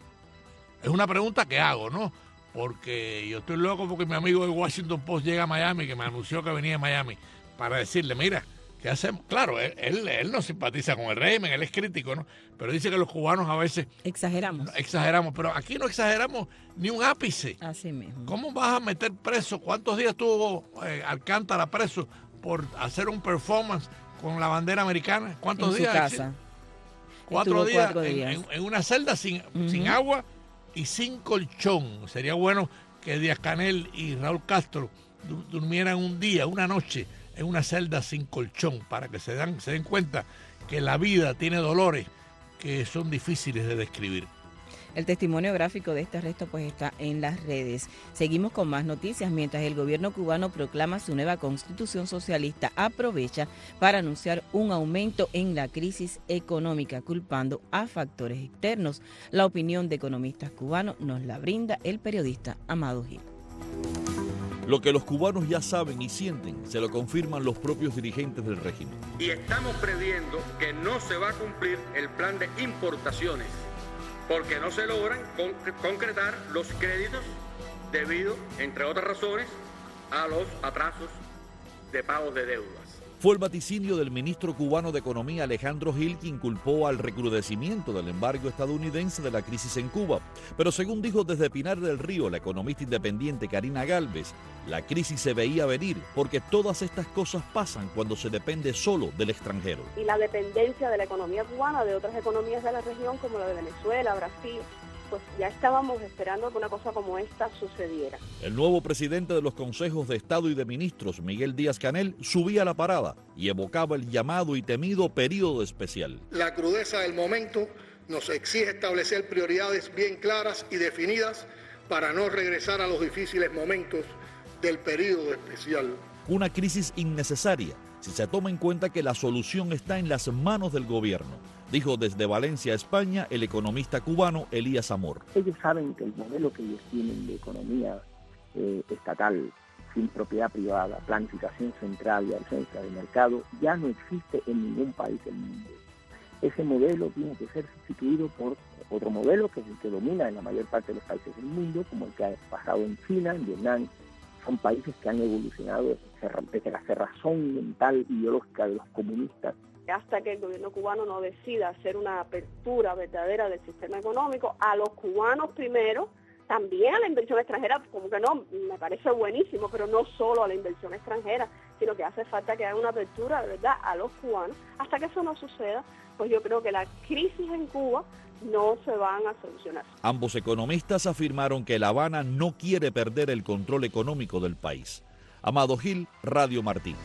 Speaker 3: Es una pregunta que hago, ¿no? Porque yo estoy loco porque mi amigo de Washington Post llega a Miami, que me anunció que venía a Miami, para decirle, mira, ¿qué hacemos? Claro, él, él, él no simpatiza con el régimen, él es crítico, ¿no? Pero dice que los cubanos a veces...
Speaker 4: Exageramos.
Speaker 3: Exageramos, pero aquí no exageramos ni un ápice.
Speaker 4: Así mismo.
Speaker 3: ¿Cómo vas a meter preso? ¿Cuántos días tuvo eh, Alcántara preso por hacer un performance con la bandera americana? ¿Cuántos
Speaker 4: en
Speaker 3: días?
Speaker 4: En su casa.
Speaker 3: Cuatro días,
Speaker 4: cuatro días.
Speaker 3: En, en, en una celda sin, uh-huh. sin agua y sin colchón. Sería bueno que Díaz-Canel y Raúl Castro du- durmieran un día, una noche, en una celda sin colchón, para que se, dan, se den cuenta que la vida tiene dolores que son difíciles de describir.
Speaker 4: El testimonio gráfico de este arresto pues está en las redes. Seguimos con más noticias. Mientras el gobierno cubano proclama su nueva constitución socialista, aprovecha para anunciar un aumento en la crisis económica, culpando a factores externos. La opinión de economistas cubanos nos la brinda el periodista Amado Gil.
Speaker 6: Lo que los cubanos ya saben y sienten, se lo confirman los propios dirigentes del régimen.
Speaker 7: Y estamos previendo que no se va a cumplir el plan de importaciones, porque no se logran con- concretar los créditos debido, entre otras razones, a los atrasos de pagos de deudas.
Speaker 6: Fue el vaticinio del ministro cubano de Economía Alejandro Gil quien culpó al recrudecimiento del embargo estadounidense de la crisis en Cuba. Pero según dijo desde Pinar del Río la economista independiente Karina Gálvez, la crisis se veía venir porque todas estas cosas pasan cuando se depende solo del extranjero.
Speaker 23: Y la dependencia de la economía cubana de otras economías de la región como la de Venezuela, Brasil, pues ya estábamos esperando que una cosa como esta sucediera.
Speaker 6: El nuevo presidente de los consejos de Estado y de Ministros, Miguel Díaz-Canel, subía a la parada y evocaba el llamado y temido período especial.
Speaker 24: La crudeza del momento nos exige establecer prioridades bien claras y definidas para no regresar a los difíciles momentos del período especial.
Speaker 6: Una crisis innecesaria si se toma en cuenta que la solución está en las manos del gobierno, dijo desde Valencia, España, el economista cubano Elías Amor.
Speaker 25: Ellos saben que el modelo que ellos tienen de economía eh, estatal, sin propiedad privada, planificación central y ausencia de mercado, ya no existe en ningún país del mundo. Ese modelo tiene que ser sustituido por otro modelo que es el que domina en la mayor parte de los países del mundo, como el que ha pasado en China, en Vietnam. Son países que han evolucionado desde la cerrazón mental ideológica de los comunistas.
Speaker 23: Hasta que el gobierno cubano no decida hacer una apertura verdadera del sistema económico, a los cubanos primero, también a la inversión extranjera, como que no, me parece buenísimo, pero no solo a la inversión extranjera, sino que hace falta que haya una apertura de verdad a los cubanos. Hasta que eso no suceda, pues yo creo que la crisis en Cuba no se van a solucionar.
Speaker 6: Ambos economistas afirmaron que La Habana no quiere perder el control económico del país. Amado Gil, Radio Martín.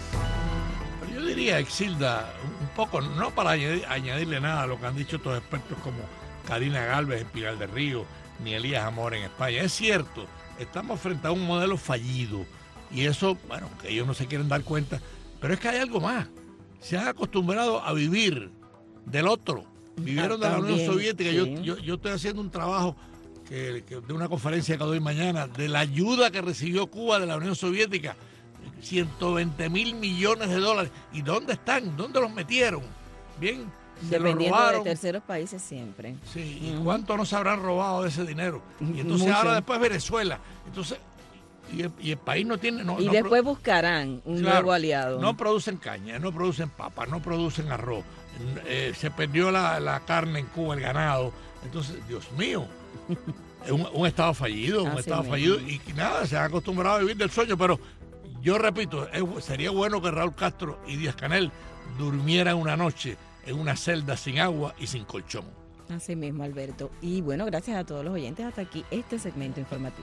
Speaker 3: Yo diría, Exilda, un poco, no para añadir, añadirle nada a lo que han dicho estos expertos como Karina Gálvez en Pinar del Río, ni Elías Amor en España. Es cierto, estamos frente a un modelo fallido y eso, bueno, que ellos no se quieren dar cuenta, pero es que hay algo más. Se han acostumbrado a vivir del otro. Vivieron de la Unión Soviética. Sí. Yo, yo, yo estoy haciendo un trabajo que, que de una conferencia que doy mañana de la ayuda que recibió Cuba de la Unión Soviética. ciento veinte mil millones de dólares. ¿Y dónde están? ¿Dónde los metieron? Bien, se lo robaron.
Speaker 4: De terceros países siempre.
Speaker 3: Sí, ¿y uh-huh. cuánto nos habrán robado de ese dinero? Y entonces
Speaker 4: Mucho.
Speaker 3: Ahora después Venezuela. Entonces, y el, y el país no tiene... No,
Speaker 4: y
Speaker 3: no
Speaker 4: después
Speaker 3: pro,
Speaker 4: buscarán un
Speaker 3: claro,
Speaker 4: nuevo aliado.
Speaker 3: No producen caña, no producen papas, no producen arroz. Eh, se perdió la, la carne en Cuba, el ganado. Entonces, Dios mío, es un, un estado fallido, un Así estado mismo. fallido. Y nada, se han acostumbrado a vivir del sueño, pero yo repito, es, sería bueno que Raúl Castro y Díaz-Canel durmieran una noche en una celda sin agua y sin colchón.
Speaker 4: Así mismo, Alberto. Y bueno, gracias a todos los oyentes. Hasta aquí este segmento informativo.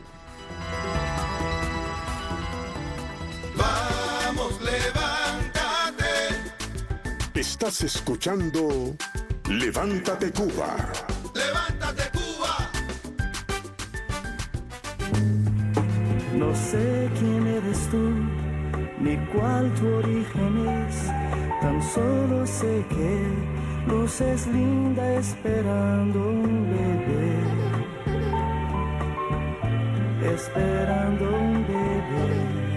Speaker 1: Vamos, levántate. Estás escuchando Levántate Cuba.
Speaker 2: Levántate Cuba.
Speaker 26: No sé quién eres tú, ni cuál tu origen es, tan solo sé que luces linda esperando un bebé, esperando un bebé.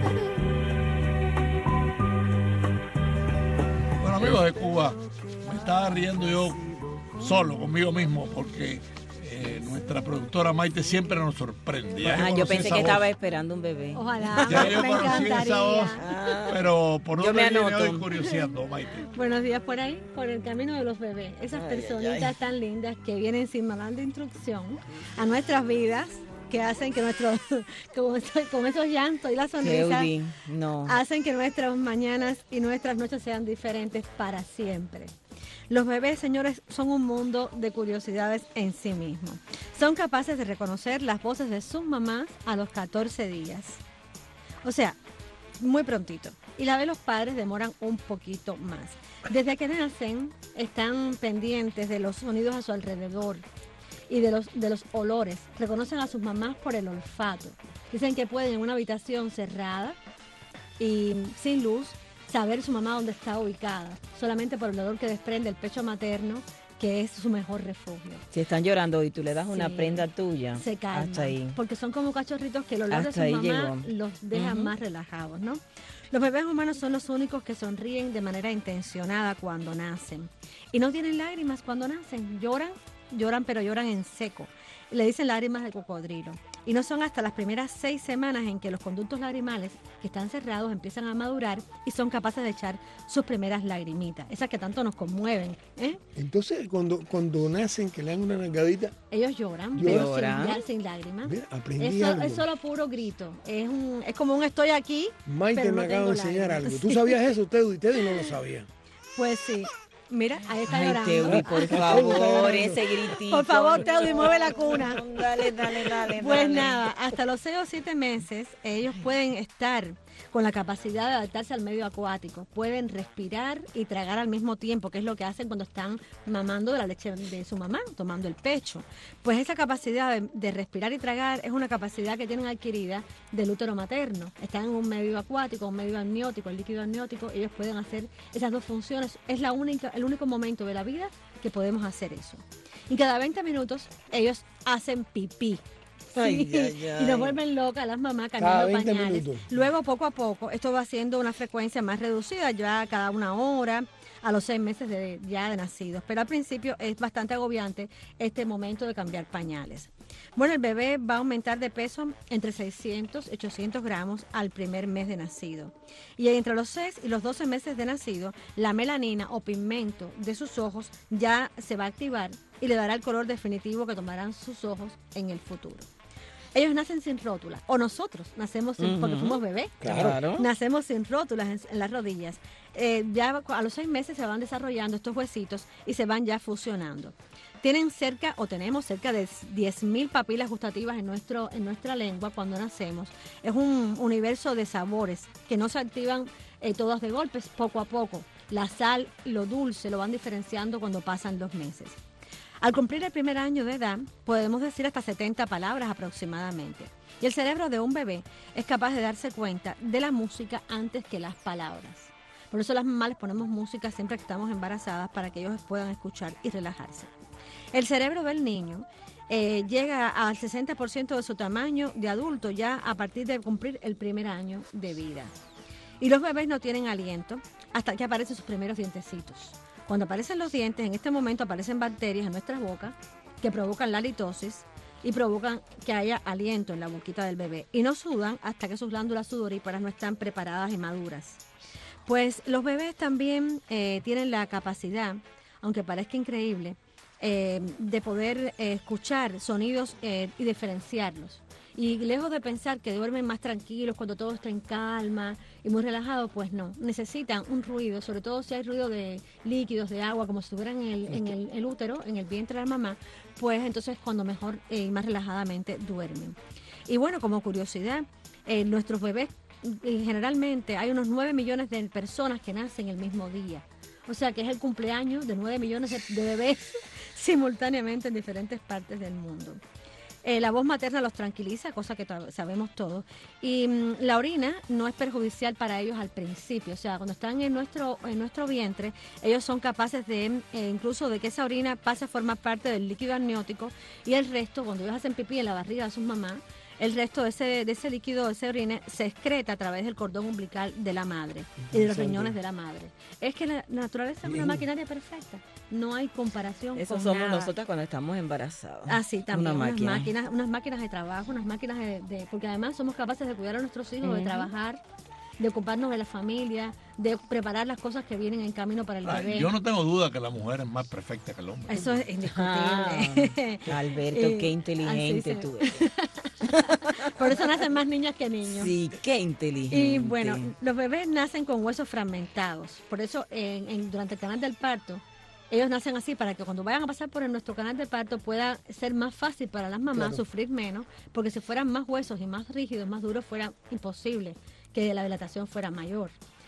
Speaker 3: Bueno, amigos de Cuba, me estaba riendo yo solo conmigo mismo porque eh, nuestra productora Maite siempre nos sorprende. Ya
Speaker 4: ah, yo, yo pensé que estaba esperando un bebé.
Speaker 27: Ojalá,
Speaker 3: ya yo
Speaker 27: me
Speaker 3: conocí
Speaker 27: encantaría.
Speaker 3: Esa voz,
Speaker 4: ah,
Speaker 3: pero por dónde
Speaker 4: me
Speaker 3: viene
Speaker 4: anoto.
Speaker 3: hoy curioseando, Maite.
Speaker 27: Buenos días por ahí, por el camino de los bebés. Esas ay, personitas ay, ay. tan lindas que vienen sin manual de instrucción a nuestras vidas, que hacen que nuestros, con, con esos llantos y las sonrisas,
Speaker 4: no.
Speaker 27: hacen que nuestras mañanas y nuestras noches sean diferentes para siempre. Los bebés, señores, son un mundo de curiosidades en sí mismos. Son capaces de reconocer las voces de sus mamás a los catorce días. O sea, muy prontito. Y la de los padres demoran un poquito más. Desde que nacen, están pendientes de los sonidos a su alrededor. y de los, de los olores. Reconocen a sus mamás por el olfato. Dicen que pueden en una habitación cerrada y sin luz saber su mamá dónde está ubicada, solamente por el olor que desprende el pecho materno, que es su mejor refugio.
Speaker 4: Si están llorando y tú le das una
Speaker 27: Sí.
Speaker 4: prenda tuya,
Speaker 27: Se calman,
Speaker 4: hasta ahí.
Speaker 27: porque son como cachorritos que el olor
Speaker 4: Hasta
Speaker 27: de
Speaker 4: ahí
Speaker 27: su mamá
Speaker 4: llegó.
Speaker 27: los deja
Speaker 4: Ujú.
Speaker 27: más relajados, ¿no? Los bebés humanos son los únicos que sonríen de manera intencionada cuando nacen. Y no tienen lágrimas cuando nacen. Lloran, lloran, pero lloran en seco. Le dicen lágrimas de cocodrilo. Y no son hasta las primeras seis semanas en que los conductos lagrimales que están cerrados empiezan a madurar y son capaces de echar sus primeras lagrimitas, esas que tanto nos conmueven, ¿eh?
Speaker 8: Entonces, cuando, cuando nacen, que le dan una nalgadita,
Speaker 27: Ellos lloran,
Speaker 8: Lloran.
Speaker 27: pero sin, ya- sin lágrimas.
Speaker 8: Mira, aprendí
Speaker 27: es, so-
Speaker 8: algo.
Speaker 27: es solo puro grito. Es, un, es como un estoy aquí.
Speaker 8: Maite
Speaker 27: pero
Speaker 8: me
Speaker 27: no
Speaker 8: acaba de
Speaker 27: tengo
Speaker 8: enseñar
Speaker 27: lágrimas.
Speaker 8: algo. ¿Tú
Speaker 27: Sí.
Speaker 8: sabías eso, Teddy? Teddy no lo sabía.
Speaker 27: Pues sí. Mira, ahí está
Speaker 4: Ay,
Speaker 27: llorando.
Speaker 4: Teudi, por favor, ese gritito.
Speaker 27: Por favor, Teudi, mueve la cuna.
Speaker 4: Dale, dale, dale.
Speaker 27: Pues
Speaker 4: dale.
Speaker 27: nada, hasta los seis o siete meses ellos pueden estar con la capacidad de adaptarse al medio acuático. Pueden respirar y tragar al mismo tiempo, que es lo que hacen cuando están mamando de la leche de su mamá, tomando el pecho. Pues esa capacidad de, de respirar y tragar es una capacidad que tienen adquirida del útero materno. Están en un medio acuático, un medio amniótico, el líquido amniótico, ellos pueden hacer esas dos funciones. Es la única, el único momento de la vida que podemos hacer eso. Y cada veinte minutos ellos hacen pipí.
Speaker 8: Ay,
Speaker 27: Sí,
Speaker 8: ay, ay.
Speaker 27: y nos vuelven locas las mamás
Speaker 8: Cada
Speaker 27: cambiando
Speaker 8: veinte
Speaker 27: pañales.
Speaker 8: minutos.
Speaker 27: Luego, poco a poco, esto va siendo una frecuencia más reducida, ya cada una hora, a los seis meses de, ya de nacidos. Pero al principio es bastante agobiante este momento de cambiar pañales. Bueno, el bebé va a aumentar de peso entre seiscientos y ochocientos gramos al primer mes de nacido. Y entre los seis y los doce meses de nacido, la melanina o pigmento de sus ojos ya se va a activar y le dará el color definitivo que tomarán sus ojos en el futuro. Ellos nacen sin rótulas, o nosotros nacemos sin,
Speaker 4: Ujú.
Speaker 27: porque fuimos bebés,
Speaker 4: Claro.
Speaker 27: nacemos sin rótulas en, en las rodillas. Eh, ya a los seis meses se van desarrollando estos huesitos y se van ya fusionando. Tienen cerca, o tenemos cerca de diez mil papilas gustativas en, nuestro, en nuestra lengua cuando nacemos. Es un universo de sabores que no se activan eh, todos de golpes, poco a poco. La sal, lo dulce, lo van diferenciando cuando pasan los meses. Al cumplir el primer año de edad, podemos decir hasta setenta palabras aproximadamente. Y el cerebro de un bebé es capaz de darse cuenta de la música antes que las palabras. Por eso las mamás les ponemos música siempre que estamos embarazadas para que ellos puedan escuchar y relajarse. El cerebro del niño eh, llega al sesenta por ciento de su tamaño de adulto ya a partir de cumplir el primer año de vida. Y los bebés no tienen aliento hasta que aparecen sus primeros dientecitos. Cuando aparecen los dientes, en este momento aparecen bacterias en nuestra boca que provocan la litosis y provocan que haya aliento en la boquita del bebé. Y no sudan hasta que sus glándulas sudoríparas no están preparadas y maduras. Pues los bebés también eh, tienen la capacidad, aunque parezca increíble, eh, de poder eh, escuchar sonidos eh, y diferenciarlos. Y lejos de pensar que duermen más tranquilos cuando todo está en calma y muy relajado, pues no. Necesitan un ruido, sobre todo si hay ruido de líquidos, de agua, como si estuvieran en el, en el, el útero, en el vientre de la mamá, pues entonces cuando mejor y eh, más relajadamente duermen. Y bueno, como curiosidad, eh, nuestros bebés, eh, generalmente hay unos nueve millones de personas que nacen el mismo día. O sea que es el cumpleaños de nueve millones de, de bebés simultáneamente en diferentes partes del mundo. Eh, la voz materna los tranquiliza, cosa que sabemos todos. Y mm, la orina no es perjudicial para ellos al principio. O sea, cuando están en nuestro, en nuestro vientre, ellos son capaces de, eh, incluso de que esa orina pase a formar parte del líquido amniótico y el resto, cuando ellos hacen pipí en la barriga de sus mamás, el resto de ese, de ese líquido, de esa orina, se excreta a través del cordón umbilical de la madre y de los riñones de la madre. Es que la naturaleza es una maquinaria perfecta. No hay comparación
Speaker 4: Eso
Speaker 27: con
Speaker 4: somos
Speaker 27: nada.
Speaker 4: nosotras cuando estamos embarazadas.
Speaker 27: Ah, sí, también.
Speaker 4: Una
Speaker 27: unas
Speaker 4: máquina.
Speaker 27: máquinas, unas máquinas de trabajo, unas máquinas de, de- porque además somos capaces de cuidar a nuestros hijos, de
Speaker 4: Ujú.
Speaker 27: trabajar, de ocuparnos de la familia, de preparar las cosas que vienen en camino para el
Speaker 3: Ay,
Speaker 27: bebé.
Speaker 3: yo no tengo duda que la mujer es más perfecta que el hombre.
Speaker 27: Eso es indiscutible.
Speaker 4: Ah, Alberto,
Speaker 27: Eh,
Speaker 4: qué inteligente
Speaker 27: así se-
Speaker 4: tú eres.
Speaker 27: Por eso nacen más niñas que niños.
Speaker 4: Sí, qué inteligente.
Speaker 27: Y bueno, los bebés nacen con huesos fragmentados. Por eso en- en- durante el canal del parto, ellos nacen así para que cuando vayan a pasar por nuestro canal de parto pueda ser más fácil para las mamás,
Speaker 8: Claro.
Speaker 27: sufrir menos, porque si fueran más huesos y más rígidos, más duros, fuera imposible que la dilatación fuera mayor.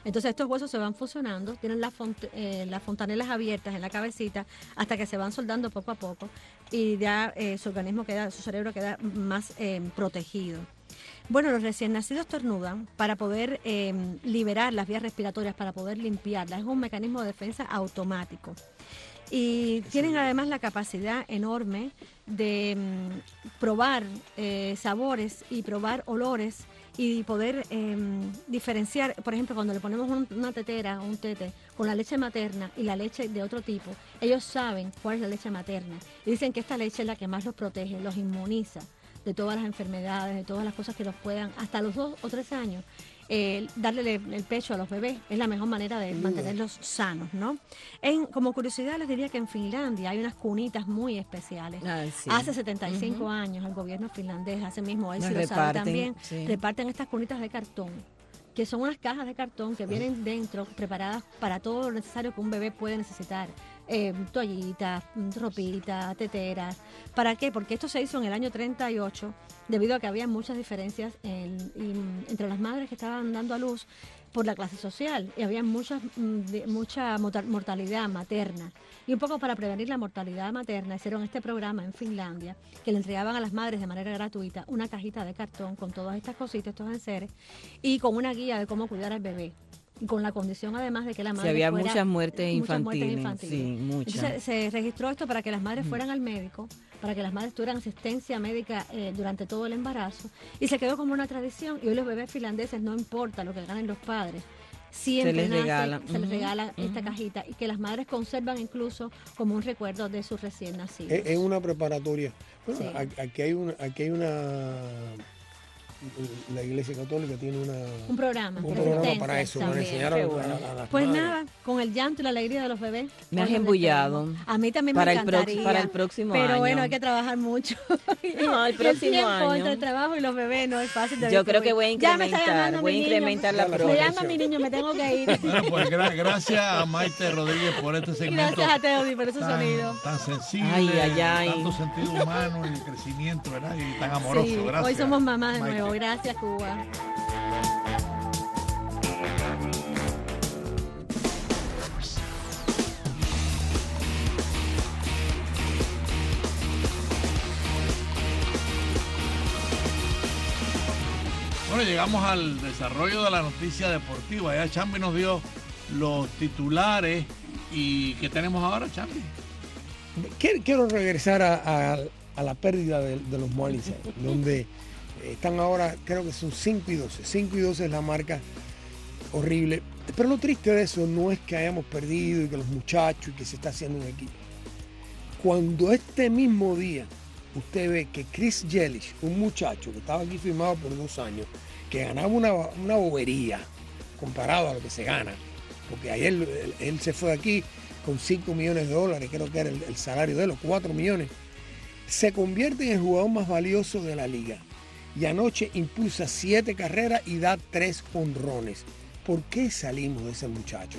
Speaker 27: Entonces estos huesos se van fusionando, tienen las, font eh, las fontanelas abiertas en la cabecita hasta que se van soldando poco a poco y ya eh, su organismo queda, su cerebro queda más eh, protegido. Bueno, los recién nacidos estornudan para poder eh, liberar las vías respiratorias, para poder limpiarlas. Es un mecanismo de defensa automático. Y tienen además la capacidad enorme de mm, probar eh, sabores y probar olores y poder eh, diferenciar, por ejemplo, cuando le ponemos un, una tetera o un tete con la leche materna y la leche de otro tipo, ellos saben cuál es la leche materna y dicen que esta leche es la que más los protege, los inmuniza de todas las enfermedades, de todas las cosas que los puedan, hasta los dos o tres años. Eh, darle el pecho a los bebés es la mejor manera de mantenerlos sanos, ¿no? En, como curiosidad les diría que en Finlandia hay unas cunitas muy especiales.
Speaker 4: Ay, sí.
Speaker 27: Hace setenta y cinco uh-huh. años el gobierno finlandés, hace mismo él sí lo sabe también, sí. reparten estas cunitas de cartón, que son unas cajas de cartón que vienen dentro preparadas para todo lo necesario que un bebé puede necesitar. Eh, toallitas, ropita, teteras. ¿Para qué? Porque esto se hizo en el año treinta y ocho, debido a que había muchas diferencias en, en, entre las madres que estaban dando a luz por la clase social y había mucha, de, mucha mortalidad materna. Y un poco para prevenir la mortalidad materna hicieron este programa en Finlandia que le entregaban a las madres de manera gratuita una cajita de cartón con todas estas cositas, estos enseres y con una guía de cómo cuidar al bebé. Y con la condición además de que la madre
Speaker 4: sí, había
Speaker 27: fuera,
Speaker 4: muchas muertes
Speaker 27: muchas
Speaker 4: infantiles,
Speaker 27: muertes infantiles.
Speaker 4: Sí, muchas.
Speaker 27: Entonces se registró esto para que las madres fueran al médico, para que las madres tuvieran asistencia médica eh, durante todo el embarazo y se quedó como una tradición y hoy los bebés finlandeses, no importa lo que ganen los padres, siempre
Speaker 4: se les
Speaker 27: nace,
Speaker 4: regala,
Speaker 27: se les
Speaker 4: uh-huh.
Speaker 27: regala esta uh-huh. cajita y que las madres conservan incluso como un recuerdo de sus recién nacidos.
Speaker 8: Es, es una preparatoria. Bueno,
Speaker 27: sí.
Speaker 8: aquí hay una, aquí hay una la Iglesia Católica tiene una
Speaker 27: un programa,
Speaker 8: un programa para eso, para enseñar a, bueno. a, a las
Speaker 27: Pues
Speaker 8: madres.
Speaker 27: Nada, con el llanto y la alegría de los bebés.
Speaker 4: Me has embullado.
Speaker 27: A mí también
Speaker 4: para
Speaker 27: me encantaría.
Speaker 4: El para el próximo
Speaker 27: pero
Speaker 4: año.
Speaker 27: Pero bueno, hay que trabajar mucho.
Speaker 4: No, el próximo
Speaker 27: el tiempo
Speaker 4: año.
Speaker 27: entre el trabajo y los bebés no es fácil de
Speaker 4: Yo creo que voy a incrementar, voy a incrementar la
Speaker 27: próxima. Me llama mi niño, me tengo que ir.
Speaker 3: Bueno, pues gra gracias a Maite Rodríguez por este segmento.
Speaker 27: Gracias a Teodi por ese
Speaker 3: tan,
Speaker 27: sonido.
Speaker 3: Tan sensible,
Speaker 4: ay, ay, ay.
Speaker 3: tanto sentido humano y crecimiento, ¿verdad? Y tan amoroso.
Speaker 27: Sí,
Speaker 3: gracias.
Speaker 27: Hoy somos mamás de
Speaker 3: Maite.
Speaker 27: nuevo. Gracias, Cuba.
Speaker 3: Bueno, llegamos al desarrollo de la noticia deportiva. Ya Chambi nos dio los titulares. ¿Y qué tenemos ahora, Chambi?
Speaker 8: Quiero regresar a, a, a la pérdida de, de los Marlins, donde están ahora, creo que son cinco y doce. cinco y doce es la marca horrible. Pero lo triste de eso no es que hayamos perdido y que los muchachos y que se está haciendo un equipo. Cuando este mismo día usted ve que Chris Yelich, un muchacho que estaba aquí firmado por dos años, que ganaba una, una bobería comparado a lo que se gana, porque ayer él, él se fue de aquí con cinco millones de dólares, creo que era el, el salario de él, los cuatro millones, se convierte en el jugador más valioso de la liga. Y anoche impulsa siete carreras y da tres honrones. ¿Por qué salimos de ese muchacho?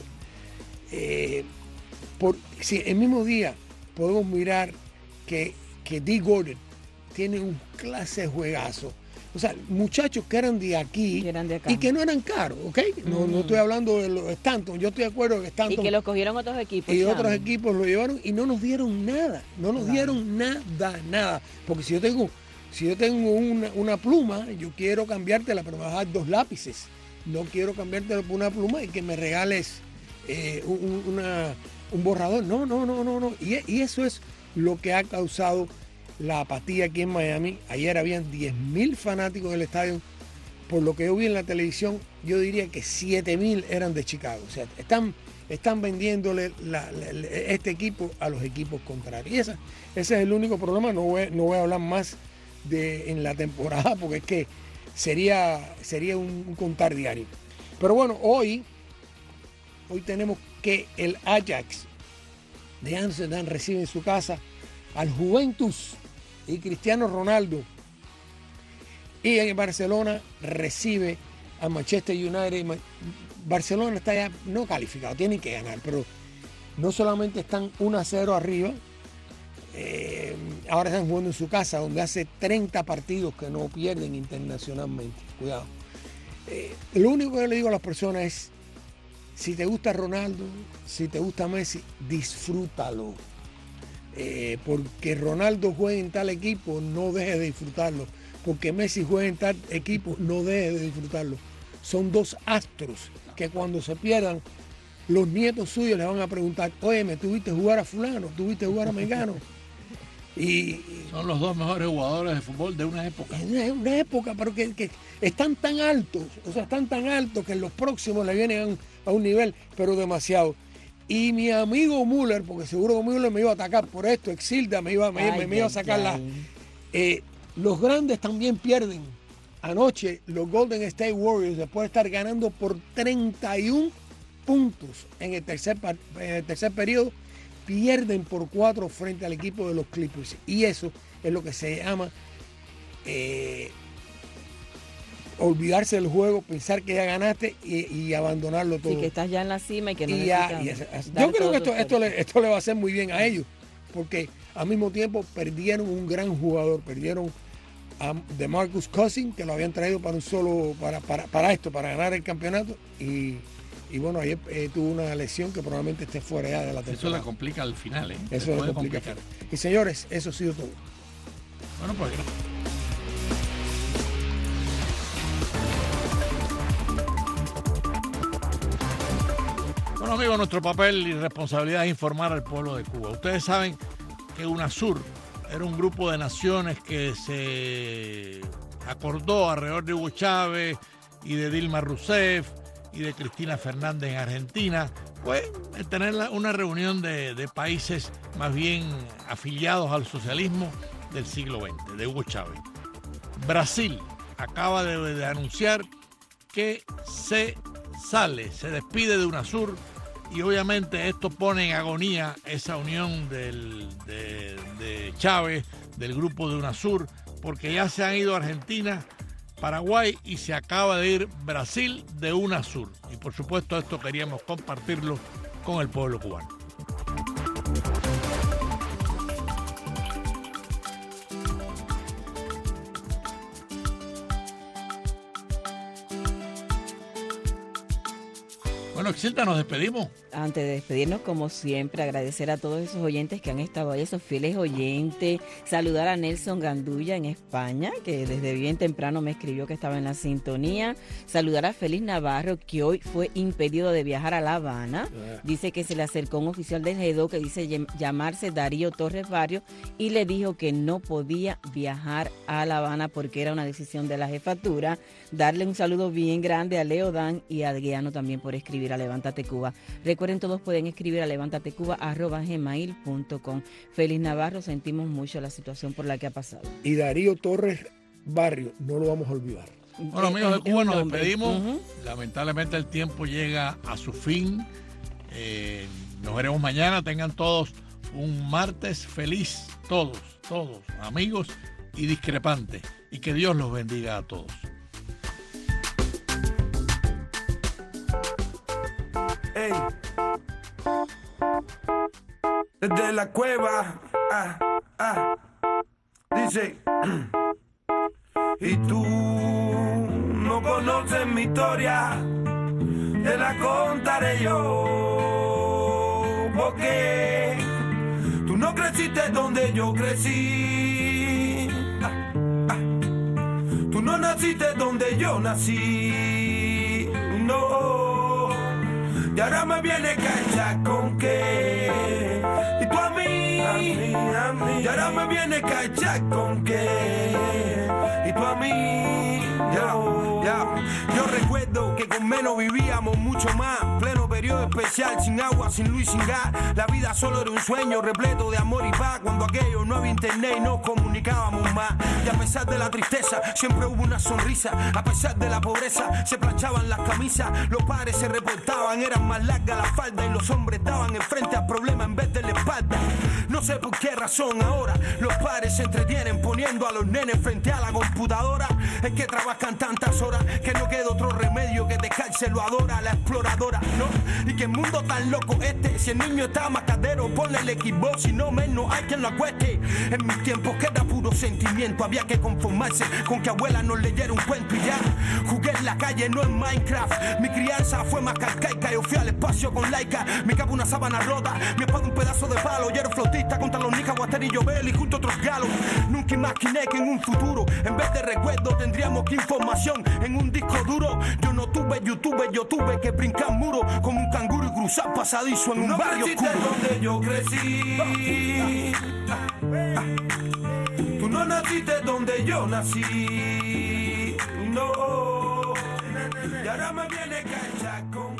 Speaker 8: Eh, por, si el mismo día podemos mirar que, que Dee Gordon tiene un clase de juegazo. O sea, muchachos que eran de aquí
Speaker 4: eran de acá.
Speaker 8: Y que no eran caros, ¿ok? No, mm. no estoy hablando de los Stanton, yo estoy de acuerdo que Stanton...
Speaker 4: Y que los cogieron otros equipos.
Speaker 8: Y
Speaker 4: ¿sabes?
Speaker 8: otros equipos lo llevaron y no nos dieron nada, no nos claro. dieron nada, nada. Porque si yo tengo, si yo tengo una, una pluma, yo quiero cambiártela, pero me vas a dar dos lápices. No quiero cambiártela por una pluma y que me regales eh, un, una, un borrador. No, no, no, no, no. Y, y eso es lo que ha causado la apatía aquí en Miami. Ayer habían diez mil fanáticos del estadio. Por lo que yo vi en la televisión, yo diría que siete mil eran de Chicago. O sea, están, están vendiéndole la, la, este equipo a los equipos contrarios. Y esa, ese es el único problema. No voy, no voy a hablar más de en la temporada porque es que sería, sería un, un contar diario. Pero bueno, hoy, hoy tenemos que el Ajax de Amsterdam recibe en su casa al Juventus y Cristiano Ronaldo. Y en Barcelona recibe a Manchester United. Barcelona está ya no calificado, tienen que ganar, pero no solamente están uno a cero arriba, eh, ahora están jugando en su casa, donde hace treinta partidos que no pierden internacionalmente. Cuidado. Eh, lo único que le digo a las personas es, si te gusta Ronaldo, si te gusta Messi, disfrútalo. Eh, porque Ronaldo juega en tal equipo, no dejes de disfrutarlo. Porque Messi juega en tal equipo, no dejes de disfrutarlo. Son dos astros que cuando se pierdan, los nietos suyos les van a preguntar, oye, ¿me tuviste jugar a fulano? ¿Tuviste jugar a mengano? Y
Speaker 3: son los dos mejores jugadores de fútbol de una época.
Speaker 8: Es una, una época, pero que, que están tan altos, o sea, están tan altos que en los próximos le vienen a un, a un nivel, pero demasiado. Y mi amigo Müller, porque seguro que Müller me iba a atacar por esto, Exilda me iba, me, ay, me iba a sacar ay, la... Eh, los grandes también pierden. Anoche los Golden State Warriors, después de estar ganando por treinta y uno puntos en el tercer, en el tercer periodo, pierden por cuatro frente al equipo de los Clippers. Y eso es lo que se llama eh, olvidarse del juego, pensar que ya ganaste y, y abandonarlo todo.
Speaker 4: Sí, que estás ya en la cima y que no
Speaker 8: y ya, y es, yo creo que esto, esto, le, esto le va a hacer muy bien a ellos, porque al mismo tiempo perdieron un gran jugador, perdieron a DeMarcus Cousins, que lo habían traído para un solo, para, para, para esto, para ganar el campeonato, y Y bueno, ayer eh, tuvo una lesión que probablemente esté fuera ya de la temporada.
Speaker 3: Eso le complica al final, ¿eh?
Speaker 8: Eso le complica. Complicar. Y señores, eso ha sido todo.
Speaker 3: Bueno, pues. Bueno, amigos, nuestro papel y responsabilidad es informar al pueblo de Cuba. Ustedes saben que UNASUR era un grupo de naciones que se acordó alrededor de Hugo Chávez y de Dilma Rousseff y de Cristina Fernández en Argentina, pues tener una reunión de, de países más bien afiliados al socialismo del siglo veinte, de Hugo Chávez. Brasil acaba de, de anunciar que se sale, se despide de UNASUR, y obviamente esto pone en agonía esa unión del, de, de Chávez, del grupo de UNASUR, porque ya se han ido a Argentina, Paraguay y se acaba de ir Brasil de UNASUR. Y por supuesto esto queríamos compartirlo con el pueblo cubano. Bueno, Exilda, nos despedimos.
Speaker 4: Antes de despedirnos, como siempre, agradecer a todos esos oyentes que han estado ahí, esos fieles oyentes. Saludar a Nelson Gandulla en España, que desde bien temprano me escribió que estaba en la sintonía. Saludar a Félix Navarro, que hoy fue impedido de viajar a La Habana. Dice que se le acercó un oficial del G E D O que dice llamarse Darío Torres Barrio y le dijo que no podía viajar a La Habana porque era una decisión de la jefatura. Darle un saludo bien grande a Leo Dan y a Adriano también por escribir a Levántate Cuba. Recuerden, todos pueden escribir a levántatecuba arroba gmail punto com. Félix Navarro, sentimos mucho la situación por la que ha pasado.
Speaker 8: Y Darío Torres Barrio, no lo vamos a olvidar.
Speaker 3: Bueno, amigos de Cuba, nos despedimos. Uh-huh. Lamentablemente el tiempo llega a su fin. Eh, nos veremos mañana. Tengan todos un martes feliz, todos, todos, amigos y discrepantes. Y que Dios los bendiga a todos.
Speaker 9: Ey. Desde la cueva, ah, ah, dice, y tú no conoces mi historia, te la contaré yo, porque tú no creciste donde yo crecí, ah, ah. Tú no naciste donde yo nací, no. Y ahora me viene cacha con qué. Y tú a mí, a mí, a mí. Y ahora me viene cacha con qué. Y tú a mí, ya, ya. Yo recuerdo que con menos vivíamos mucho más. Pleno periodo especial, sin agua, sin luz y sin gas. La vida solo era un sueño repleto de amor y paz. Cuando aquello no había internet y nos comunicábamos más. Y a pesar de la tristeza, siempre hubo una sonrisa. A pesar de la pobreza, se planchaban las camisas. Los padres se reportaban, eran más largas la falda y los hombres daban enfrente al problema en vez de la espalda. No sé por qué razón ahora los padres se entretienen poniendo a los nenes frente a la computadora. Es que trabajan tantas horas que no queda otro remedio que dejárselo adora la exploradora, ¿no? Y que mundo tan loco este, si el niño está macadero, ponle el Xbox, si no menos hay quien lo acueste. En mis tiempos queda puro sentimiento, había que conformarse con que abuela nos leyera un cuento y ya. Jugué en la calle, no en Minecraft. Mi crianza fue más arcaica, yo fui al espacio con Laika. Mi capa una sábana rota, mi espada un pedazo de palo. Yo era flautista contra los Nica, Guater y Jovel y junto a otros galos. Nunca imaginé que en un futuro, en vez de recuerdos, tendríamos que información en un disco duro. Yo no tuve YouTube, yo tuve que brincar muro como un canguro y cruzar pasadizo en un
Speaker 10: no
Speaker 9: barrio oscuro.
Speaker 10: Donde yo crecí, tú no naciste donde yo nací, no. Y ahora me viene cacha con